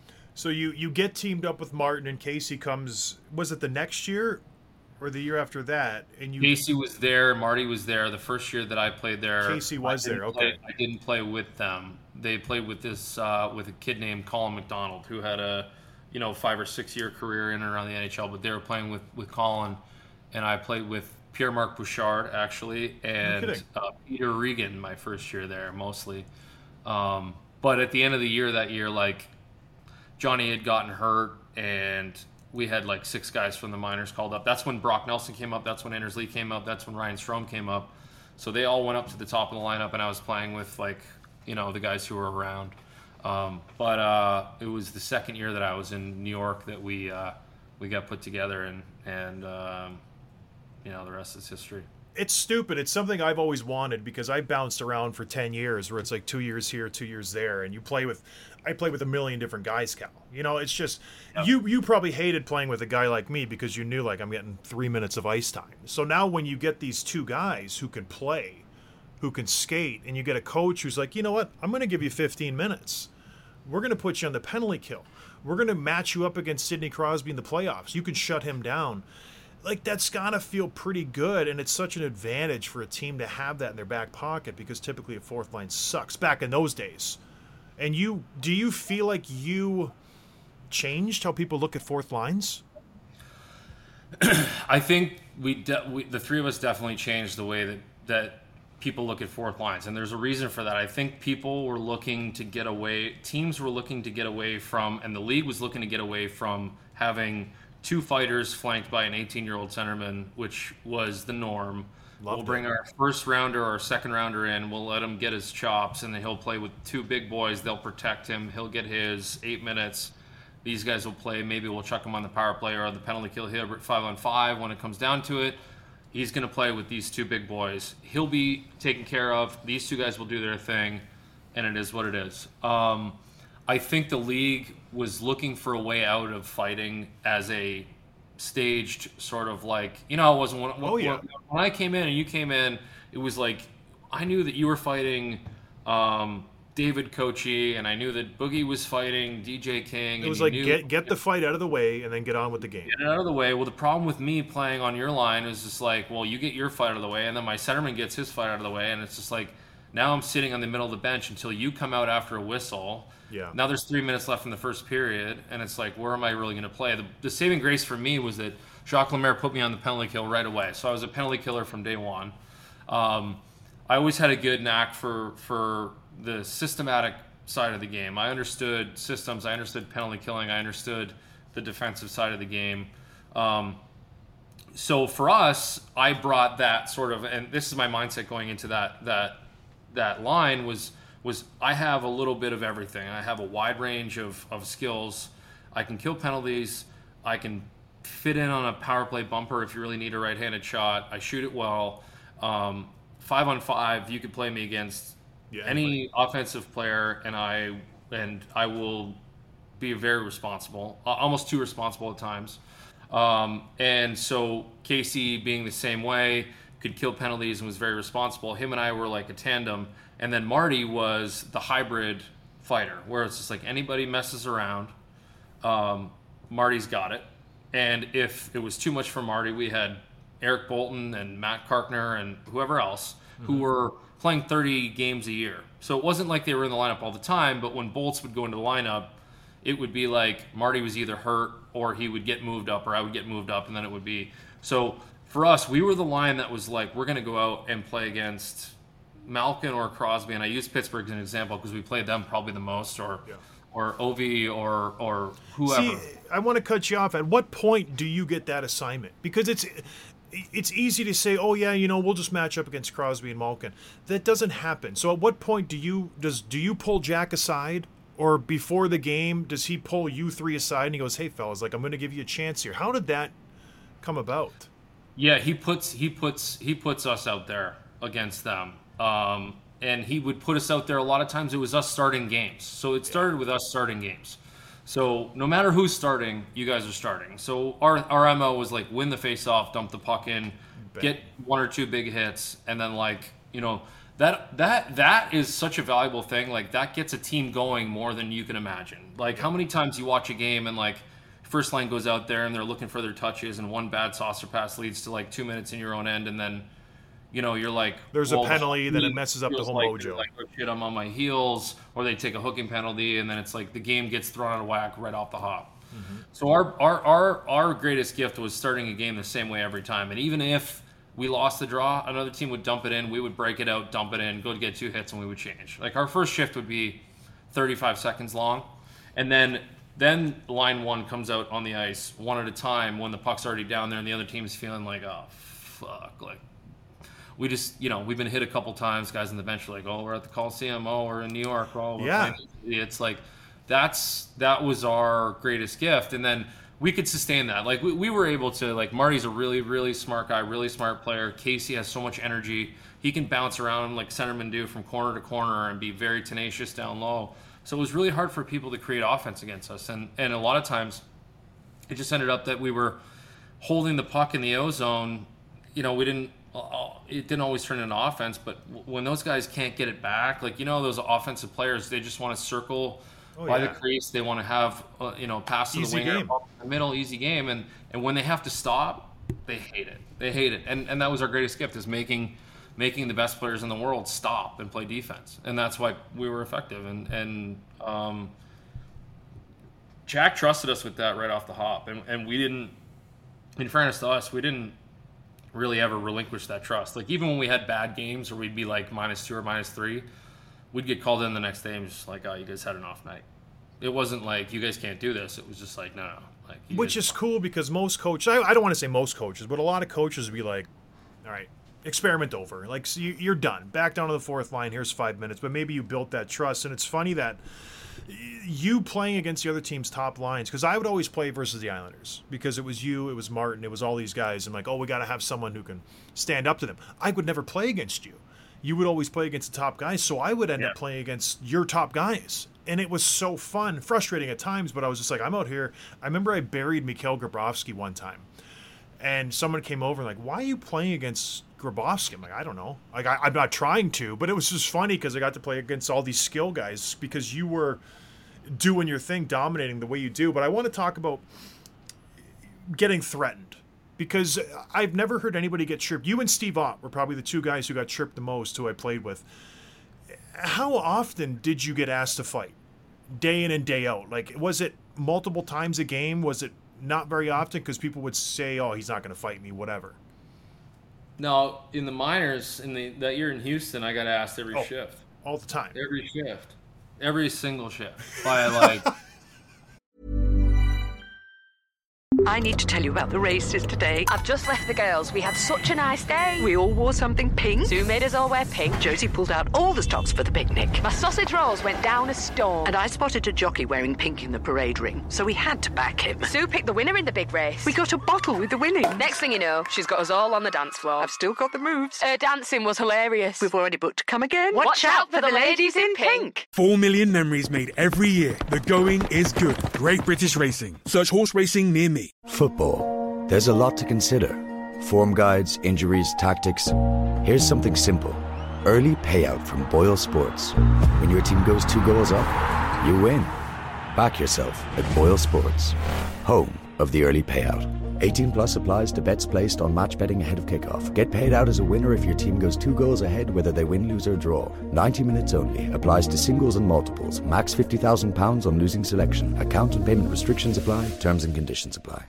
So you, you get teamed up with Martin, and Casey comes, was it the next year or the year after that? And you Casey was there, Marty was there. The first year that I played there, Casey was there, okay. Play, I didn't play with them. They played with this, uh, with a kid named Colin McDonald, who had a, you know, five or six year career in and around the N H L, but they were playing with, with Colin. And I played with Pierre-Marc Bouchard, actually, and uh, Peter Regan my first year there, mostly. Um, but at the end of the year that year, like, Johnny had gotten hurt, and we had like six guys from the minors called up. That's when Brock Nelson came up. That's when Anders Lee came up. That's when Ryan Strome came up. So they all went up to the top of the lineup, and I was playing with like, you know, the guys who were around. Um, but uh, it was the second year that I was in New York that we uh, we got put together, and and um, you know, the rest is history. It's stupid. It's something I've always wanted because I bounced around for ten years where it's like two years here, two years there. And you play with, I play with a million different guys, Cal. You know, it's just, yep. you you probably hated playing with a guy like me because you knew like I'm getting three minutes of ice time. So now when you get these two guys who can play, who can skate, and you get a coach who's like, you know what, I'm going to give you fifteen minutes. We're going to put you on the penalty kill. We're going to match you up against Sidney Crosby in the playoffs. You can shut him down. Like, that's got to feel pretty good, and it's such an advantage for a team to have that in their back pocket because typically a fourth line sucks back in those days. And you, do you feel like you changed how people look at fourth lines? I think we, de- we, the three of us definitely changed the way that, that people look at fourth lines, and there's a reason for that. I think people were looking to get away, teams were looking to get away from, and the league was looking to get away from having two fighters flanked by an eighteen-year-old centerman, which was the norm. Loved we'll bring it. Our first rounder or second rounder in. We'll let him get his chops, and then he'll play with two big boys. They'll protect him. He'll get his eight minutes. These guys will play. Maybe we'll chuck him on the power play or the penalty kill here five on five when it comes down to it. He's going to play with these two big boys. He'll be taken care of. These two guys will do their thing, and it is what it is. Um, I think the league was looking for a way out of fighting as a staged sort of like, you know, it wasn't when, oh, yeah. when, when I came in and you came in, it was like I knew that you were fighting um, David Kochi, and I knew that Boogie was fighting D J King. It was and like knew, get get the fight out of the way and then get on with the game. Get it out of the way. Well, the problem with me playing on your line is just like, well, you get your fight out of the way, and then my centerman gets his fight out of the way, and it's just like now I'm sitting on the middle of the bench until you come out after a whistle. Yeah. Now there's three minutes left in the first period, and it's like, where am I really going to play? The, the saving grace for me was that Jacques Lemaire put me on the penalty kill right away, so I was a penalty killer from day one. Um, I always had a good knack for for the systematic side of the game. I understood systems. I understood penalty killing. I understood the defensive side of the game. Um, so for us, I brought that sort of, and this is my mindset going into that that that line was. was I have a little bit of everything. I have a wide range of, of skills. I can kill penalties. I can fit in on a power play bumper if you really need a right-handed shot. I shoot it well. Um, five on five, you could play me against yeah, any anybody. offensive player, and I and I will be very responsible, almost too responsible at times. Um, and so Casey, being the same way, could kill penalties and was very responsible. Him and I were like a tandem. And then Marty was the hybrid fighter, where it's just like anybody messes around, um, Marty's got it. And if it was too much for Marty, we had Eric Bolton and Matt Karkner and whoever else mm-hmm. who were playing thirty games a year. So it wasn't like they were in the lineup all the time, but when Bolts would go into the lineup, it would be like Marty was either hurt or he would get moved up or I would get moved up, and then it would be. So for us, we were the line that was like, we're going to go out and play against Malkin or Crosby, and I use Pittsburgh as an example because we played them probably the most, or yeah. or Ovi or or whoever. See, I want to cut you off. At what point do you get that assignment? Because it's it's easy to say, oh yeah, you know, we'll just match up against Crosby and Malkin. That doesn't happen. So at what point do you does do you pull Jack aside, or before the game does he pull you three aside and he goes, hey fellas, like I'm going to give you a chance here? How did that come about? Yeah, he puts he puts he puts us out there against them. Um, and he would put us out there. A lot of times it was us starting games. So it started with us starting games. So no matter who's starting, you guys are starting. So our, our M O was like win the face-off, dump the puck in, get one or two big hits, and then like, you know, that that that is such a valuable thing. Like that gets a team going more than you can imagine. Like how many times you watch a game and like first line goes out there and they're looking for their touches and one bad saucer pass leads to like two minutes in your own end, and then you know, you're like, there's well, a penalty, then it messes up the whole like, mojo. Like, oh, shit, I'm on my heels, or they take a hooking penalty, and then it's like the game gets thrown out of whack right off the hop. Mm-hmm. So our, our our our greatest gift was starting a game the same way every time. And even if we lost the draw, another team would dump it in, we would break it out, dump it in, go to get two hits, and we would change. Like our first shift would be thirty-five seconds long, and then then line one comes out on the ice one at a time when the puck's already down there and the other team's feeling like, oh, fuck. Like, we just, you know, we've been hit a couple times. Guys on the bench are like, oh, we're at the Coliseum. Oh, we're in New York. Oh, we're yeah. playing. It's like, that's, that was our greatest gift. And then we could sustain that. Like, we, we were able to, like, Marty's a really, really smart guy, really smart player. Casey has so much energy. He can bounce around like centermen do from corner to corner and be very tenacious down low. So it was really hard for people to create offense against us. And and a lot of times it just ended up that we were holding the puck in the O zone. You know, we didn't, uh, it didn't always turn into offense, but when those guys can't get it back, like, you know, those offensive players, they just want to circle oh, by yeah. the crease. They want to have, uh, you know, pass to easy the winger, game. the middle, easy game. And, and when they have to stop, they hate it. They hate it. And, and that was our greatest gift, is making, making the best players in the world stop and play defense. And that's why we were effective. And, and um, Jack trusted us with that right off the hop. And, and we didn't, in fairness to us, we didn't really ever relinquish that trust. Like, even when we had bad games or we'd be like minus two or minus three, we'd get called in the next day and just like, oh, you guys had an off night. It wasn't like, you guys can't do this. It was just like, no, no. Like, Which is cool, because most coaches, I, I don't want to say most coaches, but a lot of coaches would be like, all right, experiment over. Like, so you, you're done. Back down to the fourth line. Here's five minutes. But maybe you built that trust. And it's funny that you playing against the other team's top lines, because I would always play versus the Islanders, because it was you, it was Martin, it was all these guys. I'm like, oh, we got to have someone who can stand up to them. I would never play against you. You would always play against the top guys. So I would end yeah. up playing against your top guys. And it was so fun, frustrating at times, but I was just like, I'm out here. I remember I buried Mikhail Grabovski one time. And someone came over and like, why are you playing against Grabovski? I'm like, I don't know. Like, I, I'm not trying to, but it was just funny because I got to play against all these skill guys because you were doing your thing, dominating the way you do. But I want to talk about getting threatened, because I've never heard anybody get tripped. You and Steve Ott were probably the two guys who got tripped the most, who I played with. How often did you get asked to fight? Day in and day out? Like, was it multiple times a game? Was it not very often, because people would say, oh, he's not going to fight me, whatever? No, in the minors, in the that year in Houston, I got asked every oh, shift. All the time. Every shift. Every single shift. By like... I need to tell you about the races today. I've just left the girls. We had such a nice day. We all wore something pink. Sue made us all wear pink. Josie pulled out all the stops for the picnic. My sausage rolls went down a storm. And I spotted a jockey wearing pink in the parade ring, so we had to back him. Sue picked the winner in the big race. We got a bottle with the winnings. Next thing you know, she's got us all on the dance floor. I've still got the moves. Her dancing was hilarious. We've already booked to come again. Watch, Watch out, out for the ladies in pink. Four million memories made every year. The going is good. Great British Racing. Search horse racing near me. Football. There's a lot to consider. Form guides, injuries, tactics. Here's something simple. Early payout from Boyle Sports. When your team goes two goals up, you win. Back yourself at Boyle Sports. Home of the early payout. eighteen plus applies to bets placed on match betting ahead of kickoff. Get paid out as a winner if your team goes two goals ahead, whether they win, lose or draw. ninety minutes only. Applies to singles and multiples. Max fifty thousand pounds on losing selection. Account and payment restrictions apply. Terms and conditions apply.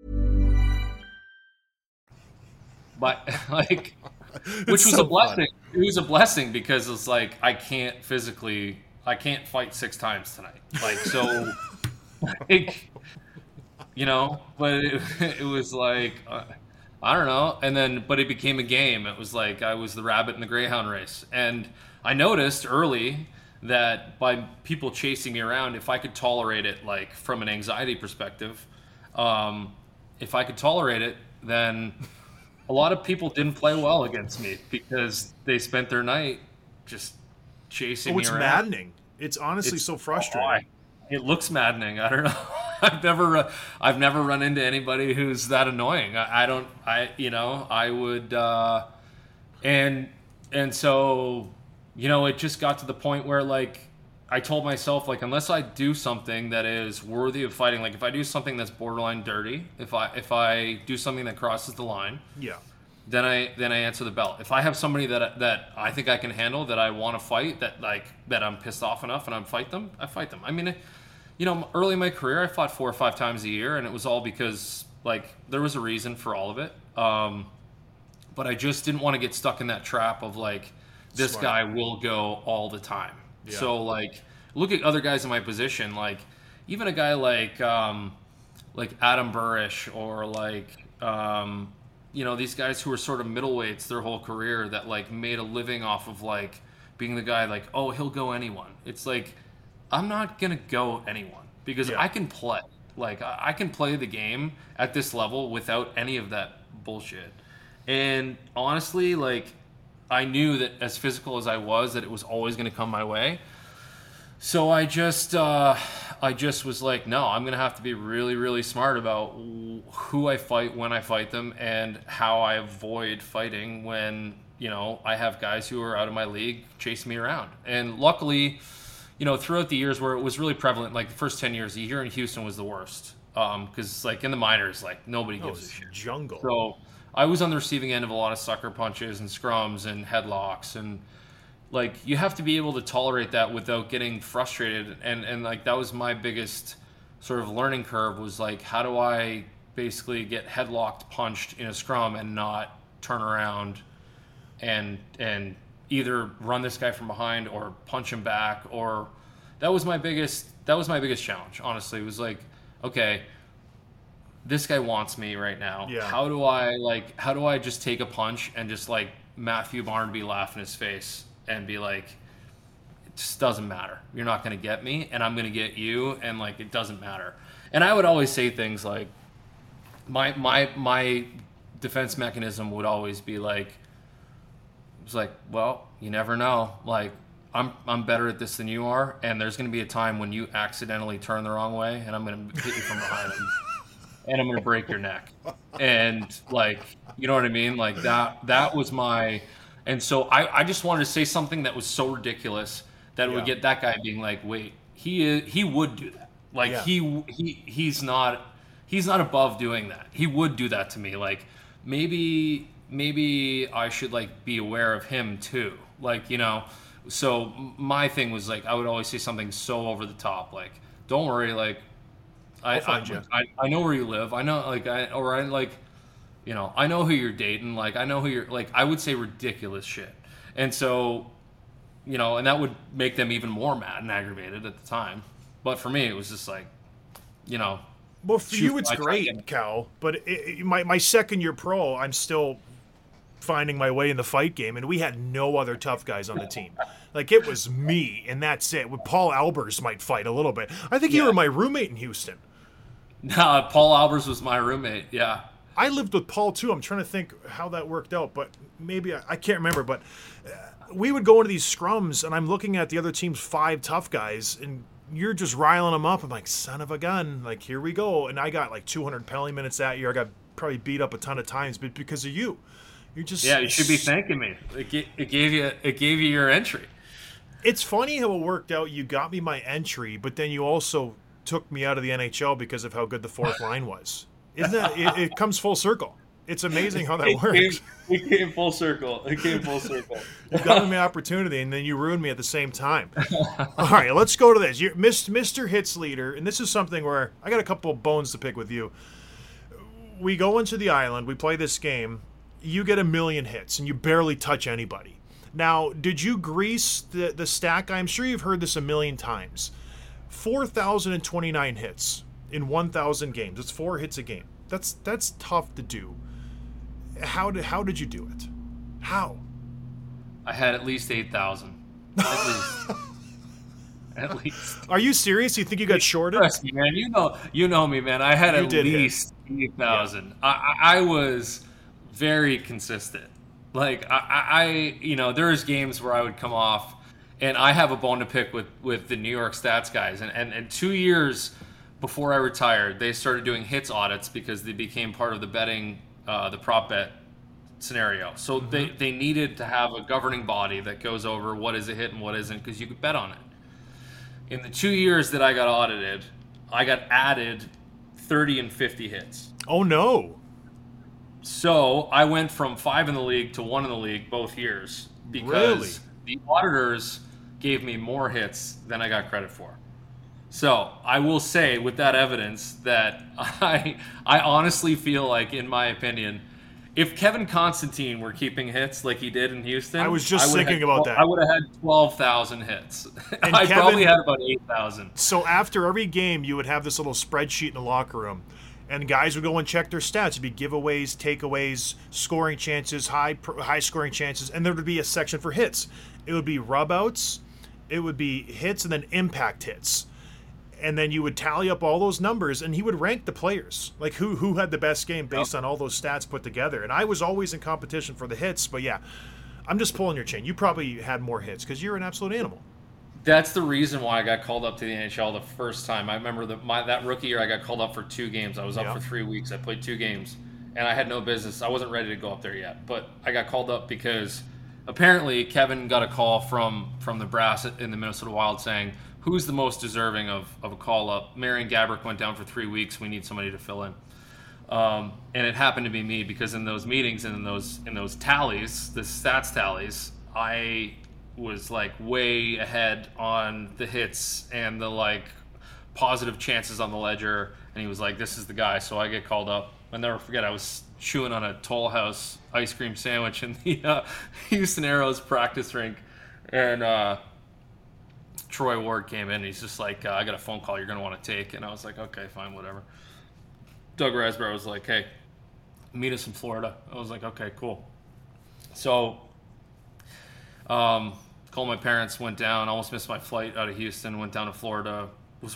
But like, which was so a blessing. Fun. It was a blessing because it's like, I can't physically, I can't fight six times tonight. Like, so, like, you know, but it, it was like, uh, I don't know. And then, but it became a game. It was like, I was the rabbit in the greyhound race. And I noticed early that by people chasing me around, if I could tolerate it, like from an anxiety perspective, um, if I could tolerate it, then a lot of people didn't play well against me because they spent their night just chasing oh, me it's around. It's maddening. It's honestly it's, so frustrating. Oh, I, it looks maddening. I don't know. I've never, I've never run into anybody who's that annoying. I, I don't, I, you know, I would, uh, and, and so, you know, it just got to the point where like, I told myself, like, unless I do something that is worthy of fighting, like if I do something that's borderline dirty, if I if I do something that crosses the line, yeah, then I then I answer the bell. If I have somebody that that I think I can handle, that I want to fight, that like that I'm pissed off enough and I'm fight them, I fight them. I mean, you know, early in my career, I fought four or five times a year, and it was all because like there was a reason for all of it. Um, but I just didn't want to get stuck in that trap of like this Smart. guy will go all the time. Yeah. So, like, look at other guys in my position. Like, even a guy like um, like Adam Burish or like um, you know, these guys who were sort of middleweights their whole career that like made a living off of like being the guy like, oh, he'll go anyone. It's like, I'm not gonna go anyone because Yeah. I can play. Like I I can play the game at this level without any of that bullshit. And honestly, like I knew that as physical as I was, that it was always going to come my way. So I just, uh, I just was like, no, I'm going to have to be really, really smart about who I fight, when I fight them, and how I avoid fighting when, you know, I have guys who are out of my league chasing me around. And luckily, you know, throughout the years where it was really prevalent, like the first ten years, here in Houston was the worst. Um, because like in the minors, like nobody Oh, gives it's a shit. jungle. So I was on the receiving end of a lot of sucker punches and scrums and headlocks, and like you have to be able to tolerate that without getting frustrated. And and like that was my biggest sort of learning curve, was like, how do I basically get headlocked, punched in a scrum and not turn around and and either run this guy from behind or punch him back. Or that was my biggest that was my biggest challenge, honestly. It was like, okay, this guy wants me right now. Yeah. How do I like how do I just take a punch and just like Matthew Barnaby laugh in his face and be like, it just doesn't matter. You're not gonna get me and I'm gonna get you, and like it doesn't matter. And I would always say things like my my my defense mechanism would always be like, it was like, well, you never know. Like I'm I'm better at this than you are, and there's gonna be a time when you accidentally turn the wrong way and I'm gonna hit you from behind and, and I'm gonna break your neck. And like, you know what I mean? Like that that was my and so I, I just wanted to say something that was so ridiculous that it Yeah. would get that guy being like, wait, he is, he would do that. Like Yeah. he he he's not he's not above doing that. He would do that to me. Like maybe maybe I should like be aware of him too. Like, you know, so my thing was like I would always say something so over the top, like, don't worry, like I I'll find I, you. I I know where you live. I know like I or I like you know, I know who you're dating. Like I know who you're like I would say ridiculous shit. And so, you know, and that would make them even more mad and aggravated at the time. But for me, it was just like, you know. Well, for shoot, you, it's I try to great, get- Cal. But it, it- my my second year pro, I'm still finding my way in the fight game, and we had no other tough guys on the team. Like it was me, and that's it. With Paul Albers might fight a little bit. I think you Yeah. were my roommate in Houston. Nah, Paul Albers was my roommate. Yeah. I lived with Paul too. I'm trying to think how that worked out, but maybe I, I can't remember. But uh, we would go into these scrums, and I'm looking at the other team's five tough guys, and you're just riling them up. I'm like, son of a gun, like here we go. And I got like two hundred penalty minutes that year. I got probably beat up a ton of times, but because of you, you're just Yeah, you should be thanking me. It, ga- it gave you it gave you your entry. It's funny how it worked out. You got me my entry, but then you also took me out of the N H L because of how good the fourth line was. Isn't that? It, it comes full circle. It's amazing how that It works. came, it came full circle. It came full circle. You got me my opportunity, and then you ruined me at the same time. All right, let's go to this. You're Mister Hits Leader, and this is something where I got a couple of bones to pick with you. We go into the island, we play this game, you get a million hits, and you barely touch anybody. Now, did you grease the, the stack? I'm sure you've heard this a million times. four thousand twenty-nine hits in one thousand games. It's four hits a game. That's that's tough to do. How did, how did you do it? How? I had at least eight thousand. At least. At least. Are you serious? You think you got shorted? Trust me, man. You know, you know me, man. I had You at did hit. least eight thousand. I, I, I was very consistent. Like I, I, I, you know, there's games where I would come off, and I have a bone to pick with with the New York Stats guys. And and, and two years before I retired, they started doing hits audits because they became part of the betting, uh, the prop bet scenario. So Mm-hmm. they they needed to have a governing body that goes over what is a hit and what isn't, because you could bet on it. In the two years that I got audited, I got added thirty and fifty hits. Oh no. So I went from five in the league to one in the league both years because Really? the auditors gave me more hits than I got credit for. So I will say with that evidence that I I honestly feel like, in my opinion, If Kevin Constantine were keeping hits like he did in Houston, I was just I thinking had, about that. I would have had twelve thousand hits. And I Kevin, probably had about eight thousand. So after every game, you would have this little spreadsheet in the locker room, and guys would go and check their stats. It'd be giveaways, takeaways, scoring chances, high high scoring chances, and there would be a section for hits. It would be rub outs, it would be hits, and then impact hits. And then you would tally up all those numbers, and he would rank the players, like who who had the best game based on all those stats put together. And I was always in competition for the hits, but yeah, I'm just pulling your chain. You probably had more hits because you're an absolute animal. That's the reason why I got called up to the N H L the first time. I remember that my that rookie year I got called up for two games. I was up yeah. for three weeks. I played two games, and I had no business. I wasn't ready to go up there yet, but I got called up because apparently Kevin got a call from from the brass in the Minnesota Wild saying, who's the most deserving of, of a call-up? Marian Gaborik went down for three weeks. We need somebody to fill in. Um, and it happened to be me because in those meetings and in those in those tallies, the stats tallies, I was like way ahead on the hits and the like positive chances on the ledger. And he was like, this is the guy. So I get called up. I'll never forget, I was chewing on a Toll House ice cream sandwich in the uh, Houston Aeros practice rink. And uh, Troy Ward came in, and he's just like, uh, I got a phone call you're going to want to take. And I was like, okay, fine, whatever. Doug Riseborough was like, hey, meet us in Florida. I was like, okay, cool. So, um, called my parents, went down, almost missed my flight out of Houston, went down to Florida. Was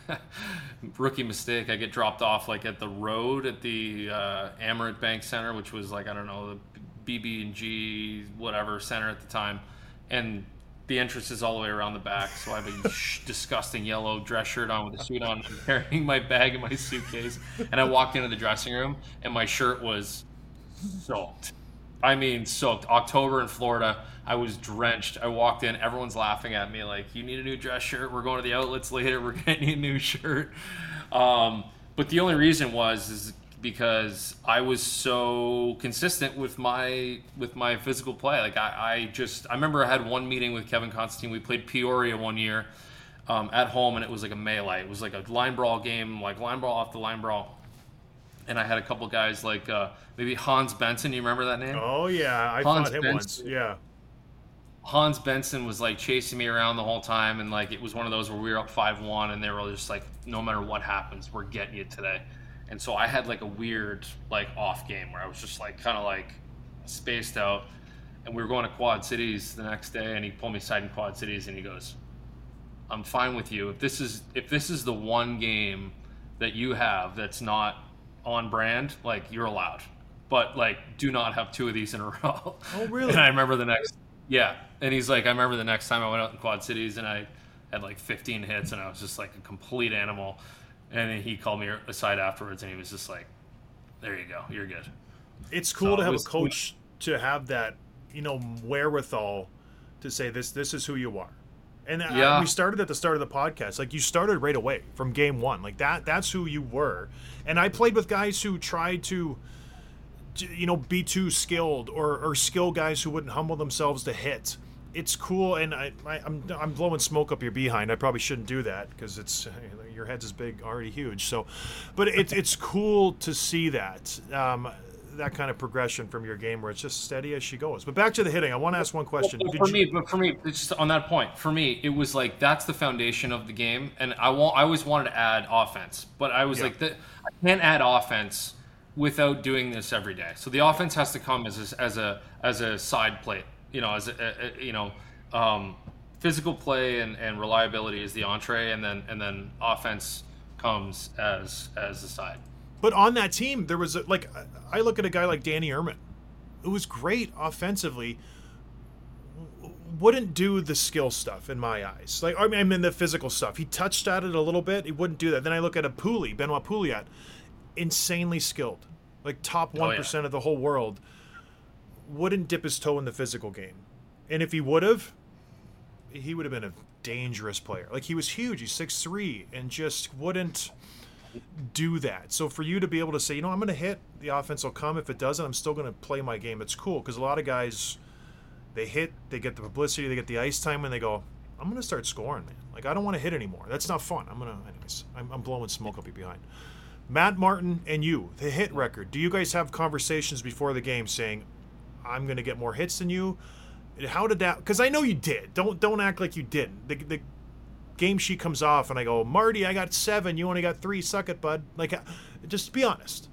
rookie mistake. I get dropped off like at the road at the uh, Amerant Bank Center, which was like, I don't know, the B B and G whatever center at the time. And the entrance is all the way around the back, so I have a disgusting yellow dress shirt on with a suit on. I'm carrying my bag and my suitcase, and I walked into the dressing room, and my shirt was soaked. I mean, soaked. October in Florida, I was drenched. I walked in, everyone's laughing at me like, you need a new dress shirt? We're going to the outlets later. We're getting you a new shirt. Um, but the only reason was is because I was so consistent with my with my physical play. Like I, I just I remember I had one meeting with Kevin Constantine. We played Peoria one year um, at home, and it was like a melee. It was like a line brawl game, like line brawl off the line brawl. And I had a couple guys like uh, maybe Hans Benson. You remember that name? Oh yeah, I Hans fought him Benson. once. Yeah. Hans Benson was like chasing me around the whole time, and like it was one of those where we were up five one, and they were just like, no matter what happens, we're getting you today. And so I had like a weird like off game where I was just like kind of like spaced out, and we were going to Quad Cities the next day, and he pulled me aside in Quad Cities, and he goes, I'm fine with you if this is if this is the one game that you have that's not on brand, like you're allowed, but like do not have two of these in a row. Oh really? And I remember the next yeah and he's like, I remember the next time I went out in Quad Cities and I had like fifteen hits and I was just like a complete animal, and then he called me aside afterwards and he was just like, there you go, you're good. It's cool so to have was, a coach to have that, you know, wherewithal to say this this is who you are. And yeah. I, we started at the start of the podcast. Like, you started right away from game one. Like, that that's who you were. And I played with guys who tried to, to you know, be too skilled, or, or skill guys who wouldn't humble themselves to hit. It's cool, and I, I, I'm I'm blowing smoke up your behind. I probably shouldn't do that because it's your head's as big, already huge. So, but it's it's cool to see that. Um, that kind of progression from your game where it's just steady as she goes. But back to the hitting, I want to ask one question. Well, Did for you... me, but for me, it's just on that point, for me, it was like that's the foundation of the game, and I want, I always wanted to add offense, but I was yeah. like, the, I can't add offense without doing this every day. So the offense has to come as a, as a as a side plate, you know, as a, a you know, um, physical play and, and reliability is the entree, and then and then offense comes as as the side. But on that team, there was a, like, I look at a guy like Danny Erman, who was great offensively, wouldn't do the skill stuff in my eyes. Like, I mean, I mean the physical stuff. He touched at it a little bit. He wouldn't do that. Then I look at a Pooley, Benoit Pouliot, insanely skilled, like top one percent oh, yeah. of the whole world, wouldn't dip his toe in the physical game. And if he would have, he would have been a dangerous player. Like, he was huge. He's six three and just wouldn't do that. So for you to be able to say, you know, I'm going to hit, the offense will come. If it doesn't, I'm still going to play my game. It's cool because a lot of guys, they hit, they get the publicity, they get the ice time, and they go, I'm going to start scoring, man. Like, I don't want to hit anymore. That's not fun. I'm going to, anyways, I'm, I'm blowing smoke up your behind. Matt Martin and you, the hit record. Do you guys have conversations before the game saying, I'm going to get more hits than you? How did that... Because I know you did. Don't don't act like you didn't. The, the game sheet comes off and I go, Marty, I got seven. You only got three. Suck it, bud. Like, just be honest.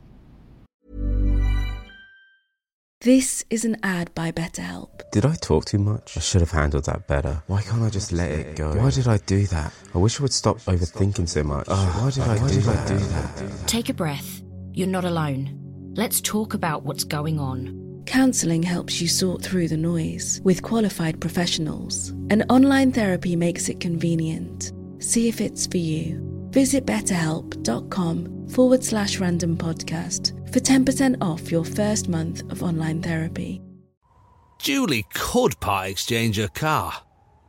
This is an ad by BetterHelp. Did I talk too much? I should have handled that better. Why can't I just let it go? Why did I do that? I wish I would stop overthinking so much. Oh, why did I do that? do that? Take a breath. You're not alone. Let's talk about what's going on. Counselling helps you sort through the noise with qualified professionals. And online therapy makes it convenient. See if it's for you. Visit betterhelp.com forward slash random podcast for ten percent off your first month of online therapy. Julie could part exchange her car.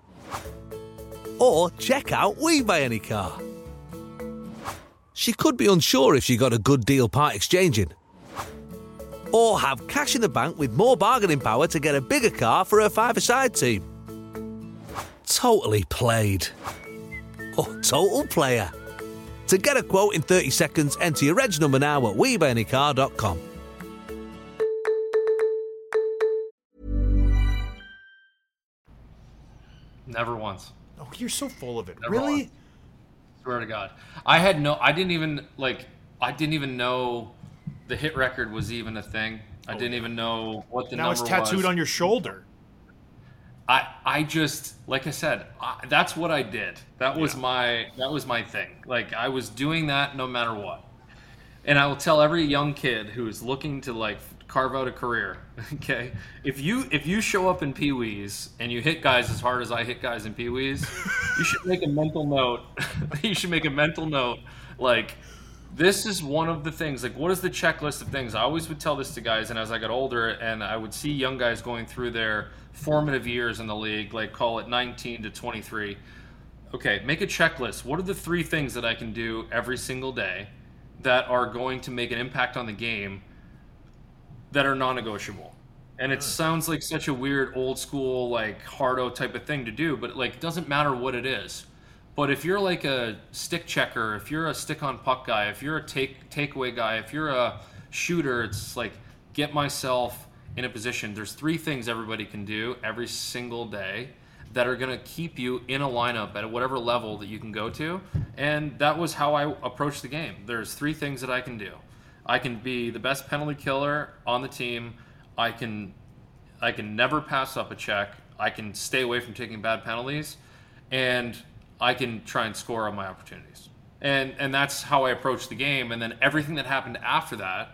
Or check out We Buy Any Car. She could be unsure if she got a good deal part exchanging. Or have cash in the bank with more bargaining power to get a bigger car for her five-a-side team. Totally played. Or total player. To get a quote in thirty seconds, enter your reg number now at we buy any car dot com. Never once. Oh, you're so full of it. Never Really? once. Swear to God. I had no, I didn't even, like, I didn't even know the hit record was even a thing. I Oh, didn't yeah. even know what the now number it's was. tattooed on your shoulder. I, I just, like I said, I, that's what I did. That was Yeah. my, that was my thing. Like, I was doing that no matter what. And I will tell every young kid who is looking to, like, carve out a career, okay? If you, if you show up in Pee-wees and you hit guys as hard as I hit guys in Pee-wees, you should make a mental note. You should make a mental note, like, this is one of the things, like, what is the checklist of things? I always would tell this to guys, and as I got older and I would see young guys going through their formative years in the league, like call it nineteen to twenty-three. Okay, make a checklist. What are the three things that I can do every single day that are going to make an impact on the game that are non-negotiable? And it sounds like such a weird old school, like, hardo type of thing to do, but, like, it doesn't matter what it is. But if you're like a stick checker, if you're a stick on puck guy, if you're a take takeaway guy, if you're a shooter, it's like, get myself in a position. There's three things everybody can do every single day that are going to keep you in a lineup at whatever level that you can go to. And that was how I approached the game. There's three things that I can do. I can be the best penalty killer on the team. I can I can never pass up a check. I can stay away from taking bad penalties. And I can try and score on my opportunities. And and that's how I approached the game. And then everything that happened after that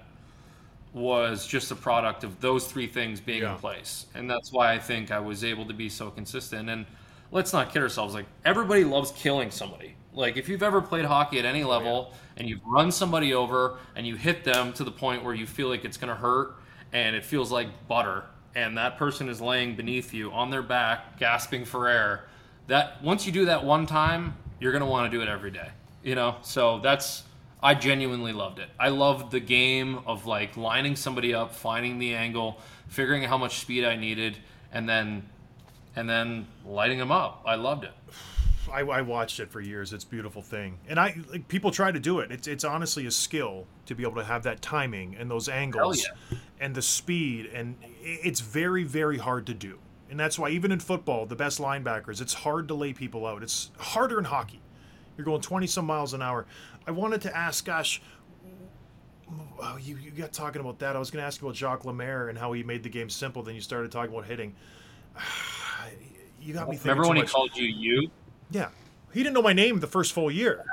was just a product of those three things being Yeah. in place. And that's why I think I was able to be so consistent. And let's not kid ourselves. Like, everybody loves killing somebody. Like, if you've ever played hockey at any level, yeah. and you've run somebody over and you hit them to the point where you feel like it's going to hurt and it feels like butter, and that person is laying beneath you on their back, gasping for air, that once you do that one time, you're going to want to do it every day. You know? So that's... I genuinely loved it. I loved the game of, like, lining somebody up, finding the angle, figuring out how much speed I needed, and then and then lighting them up. I loved it. I, I watched it for years. It's a beautiful thing. And I like, people try to do it. It's it's honestly a skill to be able to have that timing and those angles yeah. and the speed. And it's very, very hard to do. And that's why even in football, the best linebackers, it's hard to lay people out. It's harder in hockey. You're going twenty some miles an hour. I wanted to ask, gosh, oh, you, you got talking about that. I was going to ask you about Jacques Lemaire and how he made the game simple. Then you started talking about hitting. You got me thinking. Remember when much. he called you you? Yeah. He didn't know my name the first full year.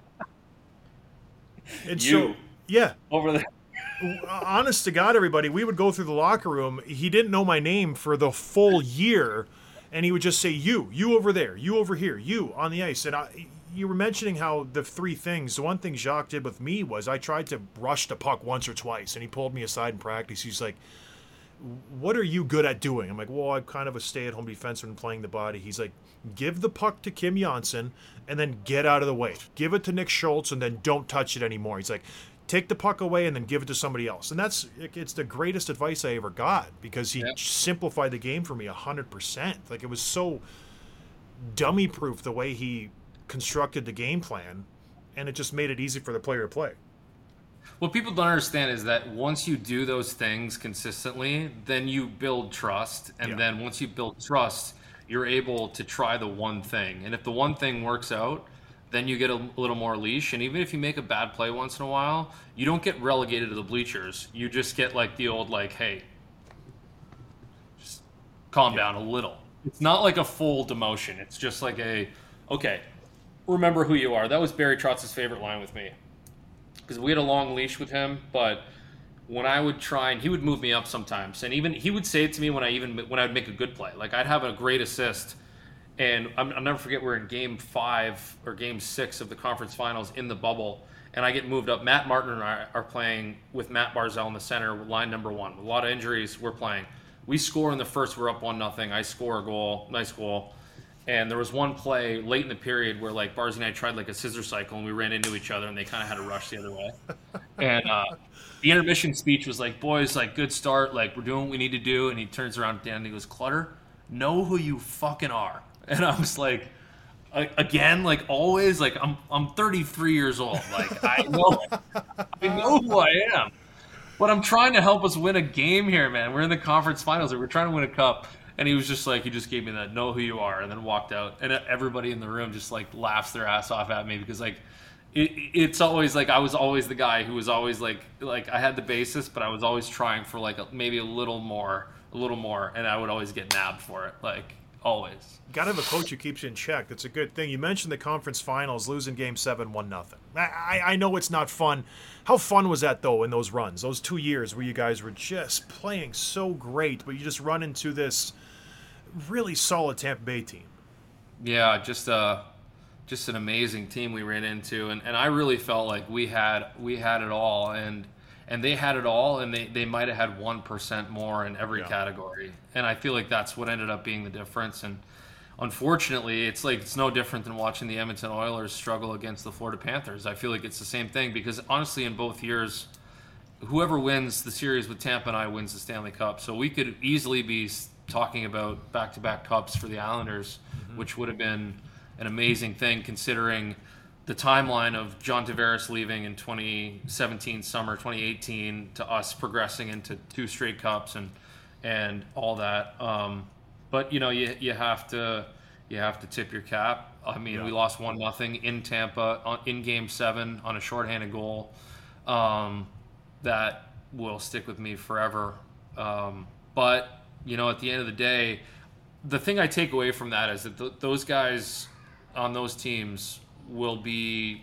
And you. so, yeah. Over there. Honest to God, everybody, we would go through the locker room. He didn't know my name for the full year. And he would just say, you, you over there, you over here, you on the ice. And I, you were mentioning how the three things, the one thing Jacques did with me was I tried to rush the puck once or twice. And he pulled me aside in practice. He's like, what are you good at doing? I'm like, well, I'm kind of a stay-at-home defenseman playing the body. He's like, give the puck to Kim Janssen and then get out of the way. Give it to Nick Schultz and then don't touch it anymore. He's like, take the puck away and then give it to somebody else. And that's, it's the greatest advice I ever got because he yep. simplified the game for me one hundred percent. Like, it was so dummy-proof the way he constructed the game plan, and it just made it easy for the player to play. What people don't understand is that once you do those things consistently, then you build trust. And Yeah. then once you build trust, you're able to try the one thing. And if the one thing works out, then you get a little more leash. And even if you make a bad play once in a while, you don't get relegated to the bleachers. You just get like the old, like, hey, just calm down a little. It's not like a full demotion. It's just like a, okay, remember who you are. That was Barry Trotz's favorite line with me. Because we had a long leash with him, but when I would try, and he would move me up sometimes, and even he would say it to me when I even when I would make a good play. Like I'd have a great assist, and I'm, I'll never forget we're in game five or game six of the conference finals in the bubble, and I get moved up. Matt Martin and I are playing with Matt Barzell in the center, line number one. With a lot of injuries, we're playing. We score in the first, we're up one nothing. I score a goal, nice goal. And there was one play late in the period where like Barzy and I tried like a scissor cycle and we ran into each other and they kind of had to rush the other way. And uh, the intermission speech was like, boys, like good start. Like we're doing what we need to do. And he turns around to Dan and he goes, Clutter, know who you fucking are. And I was like, again, like always, like I'm I'm thirty-three years old. Like I know, I know who I am. But I'm trying to help us win a game here, man. We're in the conference finals. We're trying to win a cup. And he was just like, he just gave me that, know who you are, and then walked out. And everybody in the room just like laughs their ass off at me because like, it, it's always like, I was always the guy who was always like, like I had the basis, but I was always trying for like a, maybe a little more, a little more. And I would always get nabbed for it. Like always. Got to have a coach who keeps you in check. That's a good thing. You mentioned the conference finals, losing game seven, one nothing. I, I, I know it's not fun. How fun was that though in those runs, those two years where you guys were just playing so great, but you just run into this really solid Tampa Bay team? Yeah, just uh, just an amazing team we ran into, and, and I really felt like we had we had it all, and and they had it all, and they, they might have had one percent more in every Yeah. category, and I feel like that's what ended up being the difference. And unfortunately, it's like it's no different than watching the Edmonton Oilers struggle against the Florida Panthers. I feel like it's the same thing because honestly, in both years, whoever wins the series with Tampa and I wins the Stanley Cup. So we could easily be talking about back-to-back cups for the Islanders, mm-hmm. which would have been an amazing thing considering the timeline of John Tavares leaving in twenty seventeen summer, twenty eighteen, to us progressing into two straight cups and and all that. Um, but you know, you you have to you have to tip your cap. I mean, yeah. we lost one nothing in Tampa on, in Game Seven on a shorthanded goal. Um, that will stick with me forever. Um, but you know, at the end of the day, the thing I take away from that is that th- those guys on those teams will be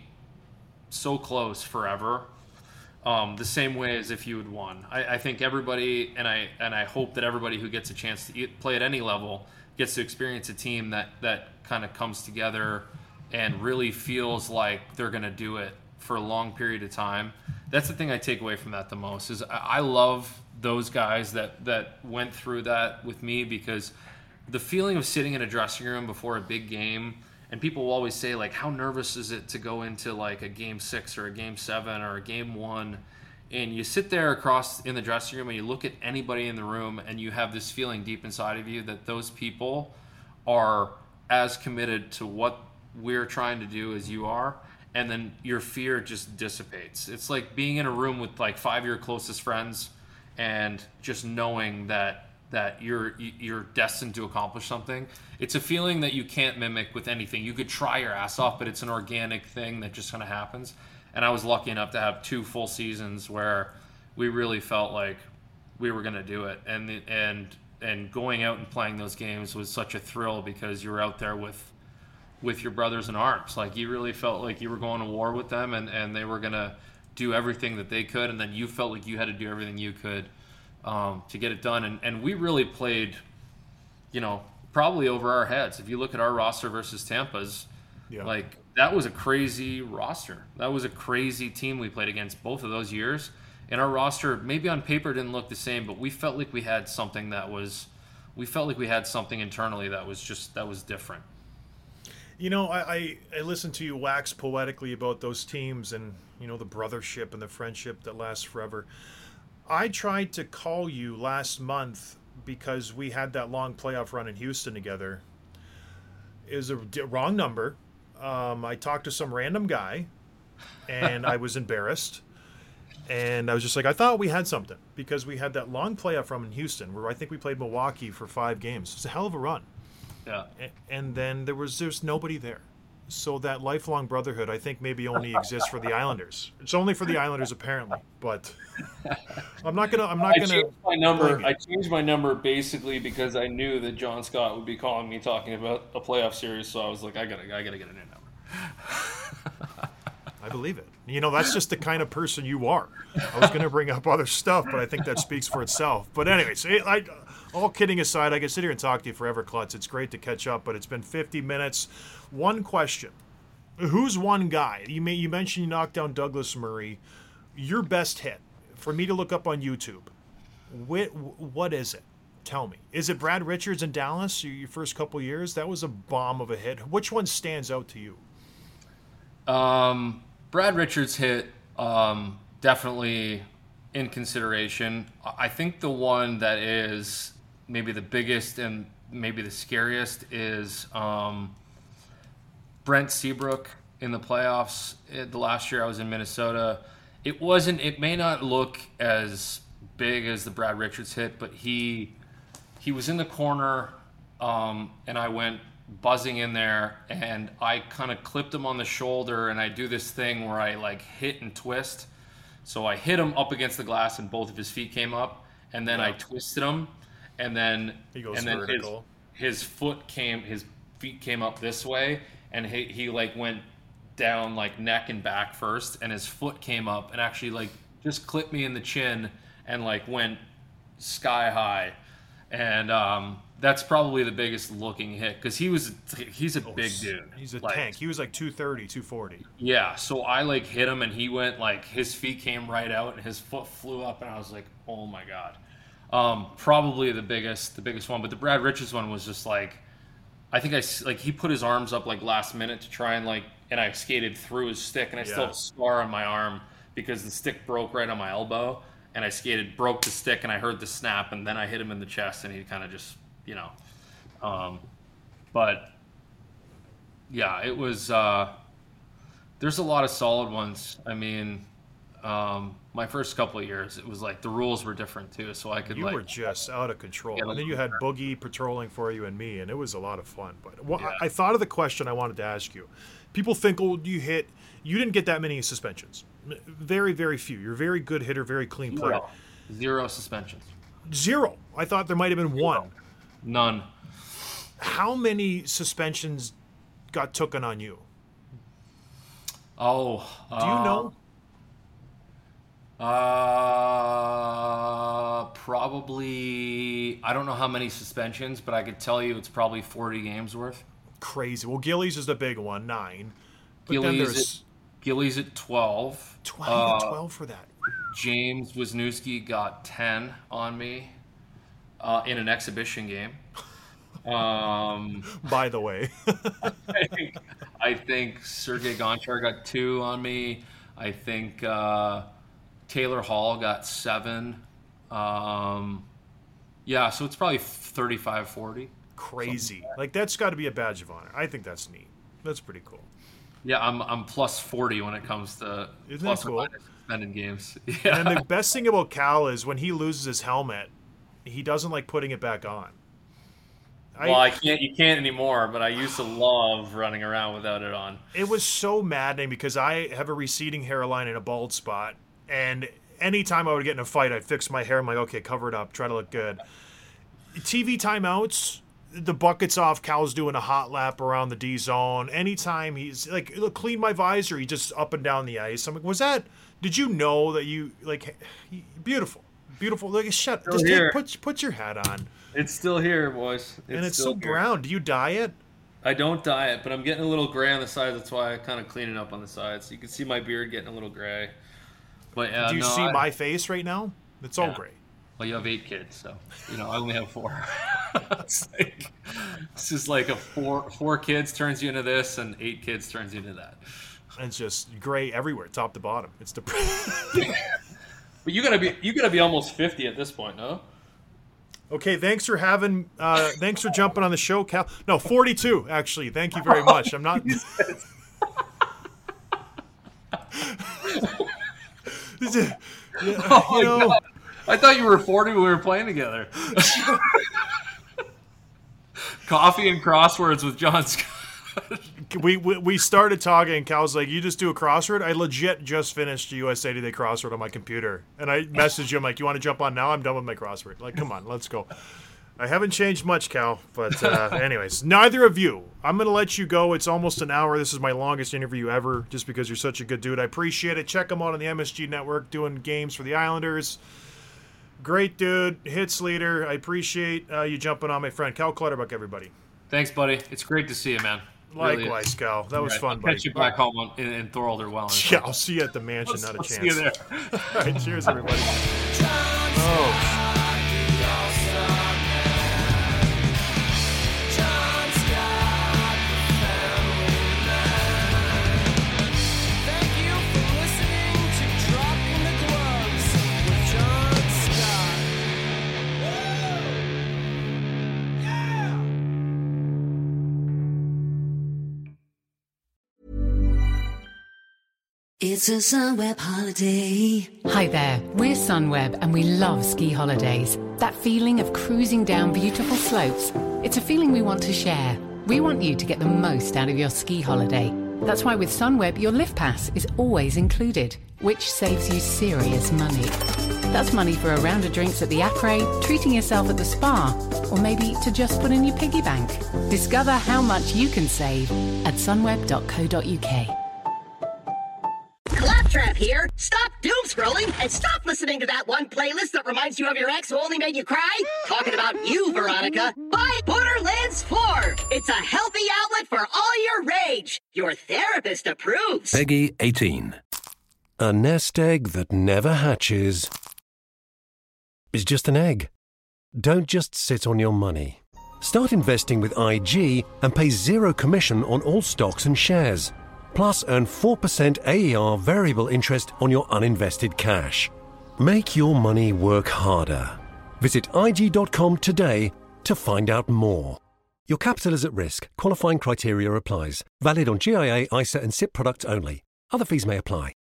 so close forever, um, the same way as if you had won. I, I think everybody, and I and I hope that everybody who gets a chance to eat, play at any level gets to experience a team that, that kind of comes together and really feels like they're going to do it for a long period of time. That's the thing I take away from that the most is I, I love those guys that, that went through that with me because the feeling of sitting in a dressing room before a big game, and people will always say, like, how nervous is it to go into, like, a game six or a game seven or a game one, and you sit there across in the dressing room and you look at anybody in the room and you have this feeling deep inside of you that those people are as committed to what we're trying to do as you are, and then your fear just dissipates. It's like being in a room with, like, five of your closest friends and just knowing that that you're you're destined to accomplish something. It's a feeling that you can't mimic with anything. You could try your ass off, but it's an organic thing that just kind of happens. And I was lucky enough to have two full seasons where we really felt like we were going to do it. And and and going out and playing those games was such a thrill because you were out there with with your brothers in arms. Like you really felt like you were going to war with them, and, and they were going to do everything that they could, and then you felt like you had to do everything you could um, to get it done. And, and we really played, you know, probably over our heads. If you look at our roster versus Tampa's, yeah. like that was a crazy roster. That was a crazy team we played against both of those years. And our roster, maybe on paper, didn't look the same, but we felt like we had something that was, we felt like we had something internally that was just, that was different. You know, I, I, I listened to you wax poetically about those teams and, you know, the brothership and the friendship that lasts forever. I tried to call you last month because we had that long playoff run in Houston together. It was a wrong number. Um, I talked to some random guy, and I was embarrassed. And I was just like, I thought we had something because we had that long playoff run in Houston where I think we played Milwaukee for five games. It's a hell of a run. Yeah. And then there was there's nobody there. So that lifelong brotherhood, I think, maybe only exists for the Islanders. It's only for the Islanders, apparently. But I'm not gonna. I'm not I gonna. Changed my number. I changed my number basically because I knew that John Scott would be calling me talking about a playoff series. So I was like, I gotta, I gotta get a new number. I believe it. You know, that's just the kind of person you are. I was gonna bring up other stuff, but I think that speaks for itself. But anyways, I. All kidding aside, I can sit here and talk to you forever, Klutz. It's great to catch up, but it's been fifty minutes. One question. Who's one guy? You may, you mentioned you knocked down Douglas Murray. Your best hit, for me to look up on YouTube, what, what is it? Tell me. Is it Brad Richards in Dallas, your first couple years? That was a bomb of a hit. Which one stands out to you? Um, Brad Richards hit, um, definitely in consideration. I think the one that is maybe the biggest and maybe the scariest is um, Brent Seabrook in the playoffs. It, the last year I was in Minnesota, it wasn't. It may not look as big as the Brad Richards hit, but he he was in the corner, um, and I went buzzing in there, and I kind of clipped him on the shoulder, and I do this thing where I like hit and twist. So I hit him up against the glass, and both of his feet came up, and then yeah. I twisted him. And then, he goes and then vertical. His, his foot came, his feet came up this way, and he, he like went down like neck and back first, and his foot came up and actually like just clipped me in the chin and like went sky high. And um, that's probably the biggest looking hit because he was he's a oh, big dude. He's a like, tank. He was like two thirty, two forty. Yeah, so I like hit him and he went like his feet came right out and his foot flew up and I was like, oh my god. Um, probably the biggest, the biggest one. But the Brad Richards one was just like, I think I like he put his arms up like last minute to try and like, and I skated through his stick, and I yeah. still have a scar on my arm because the stick broke right on my elbow, and I skated, broke the stick, and I heard the snap, and then I hit him in the chest, and he kind of just, you know, um, but yeah, it was. Uh, there's a lot of solid ones. I mean. Um, my first couple of years, it was like the rules were different too, so I could you like. You were just out of control, yeah, and then you had Boogie patrolling for you and me, and it was a lot of fun. But well, yeah. I, I thought of the question I wanted to ask you. People think, oh, you hit. You didn't get that many suspensions. Very, very few. You're a very good hitter, very clean Zero. player. Zero suspensions. Zero. I thought there might have been Zero. one. None. How many suspensions got taken on you? Oh. Do you uh, know? Uh, probably, I don't know how many suspensions, but I could tell you it's probably forty games worth. Crazy. Well, Gillies is the big one, nine. But Gillies, then there's... at, Gillies at twelve. twelve, uh, twelve for that. James Wisniewski got ten on me uh, in an exhibition game. Um, By the way. I, think, I think Sergei Gonchar got two on me. I think... Uh, Taylor Hall got seven. Um, yeah, so it's probably thirty-five, forty. Crazy. Like, like that's got to be a badge of honor. I think that's neat. That's pretty cool. Yeah, I'm I'm plus forty when it comes to Isn't plus that cool? or minus suspended games. Yeah. And the best thing about Cal is when he loses his helmet, he doesn't like putting it back on. Well, I, I can't. You can't anymore. But I used to love running around without it on. It was so maddening because I have a receding hairline and a bald spot. And anytime I would get in a fight, I'd fix my hair. I'm like, okay, cover it up, try to look good. T V timeouts, the bucket's off. Cal's doing a hot lap around the D zone. Anytime he's like, look, clean my visor, he just up and down the ice. I'm like, was that? Did you know that you like? Beautiful, beautiful. Like, shut. Still just here. take, put put your hat on. It's still here, boys. It's and it's still so here. brown. Do you dye it? I don't dye it, but I'm getting a little gray on the sides. That's why I kind of clean it up on the sides. You can see my beard getting a little gray. But, uh, do you no, see I, my face right now? It's all yeah. gray. Well, you have eight kids, so you know I only have four. It's like it's just like a four four kids turns you into this, and eight kids turns you into that. And it's just gray everywhere, top to bottom. It's the. But you gotta be you gotta be almost fifty at this point, no? Okay, thanks for having. Uh, thanks for jumping on the show, Cal. No, forty-two actually. Thank you very much. I'm not. yeah, oh you know, God. I thought you were forty when we were playing together. Coffee and crosswords with John Scott. we, we we started talking, and Cal's like, "You just do a crossword." I legit just finished a U S A Today crossword on my computer, and I messaged him like, "You want to jump on now? I'm done with my crossword." Like, come on, let's go. I haven't changed much, Cal, but uh, anyways, neither of you. I'm going to let you go. It's almost an hour. This is my longest interview ever, just because you're such a good dude. I appreciate it. Check him out on the M S G Network, doing games for the Islanders. Great dude, hits leader. I appreciate uh, you jumping on, my friend. Cal Clutterbuck, everybody. Thanks, buddy. It's great to see you, man. Likewise, really Cal. That was right. fun, I'll buddy. catch you back home on, in, in Thorold Wellens. Yeah, I'll see you at the mansion, I'll, not a I'll chance. See you there. All right, cheers, everybody. Oh. It's a Sunweb holiday. Hi there, we're Sunweb and we love ski holidays. That feeling of cruising down beautiful slopes. It's a feeling we want to share. We want you to get the most out of your ski holiday. That's why with Sunweb, your lift pass is always included, which saves you serious money. That's money for a round of drinks at the Après, treating yourself at the spa, or maybe to just put in your piggy bank. Discover how much you can save at sunweb dot co dot uk. Claptrap here. Stop doom scrolling and stop listening to that one playlist that reminds you of your ex who only made you cry. Talking about you, Veronica. Buy Borderlands four. It's a healthy outlet for all your rage. Your therapist approves. Peggy eighteen. A nest egg that never hatches is just an egg. Don't just sit on your money. Start investing with I G and pay zero commission on all stocks and shares. Plus, earn four percent A E R variable interest on your uninvested cash. Make your money work harder. Visit I G dot com today to find out more. Your capital is at risk. Qualifying criteria applies. Valid on G I A, I S A and S I P products only. Other fees may apply.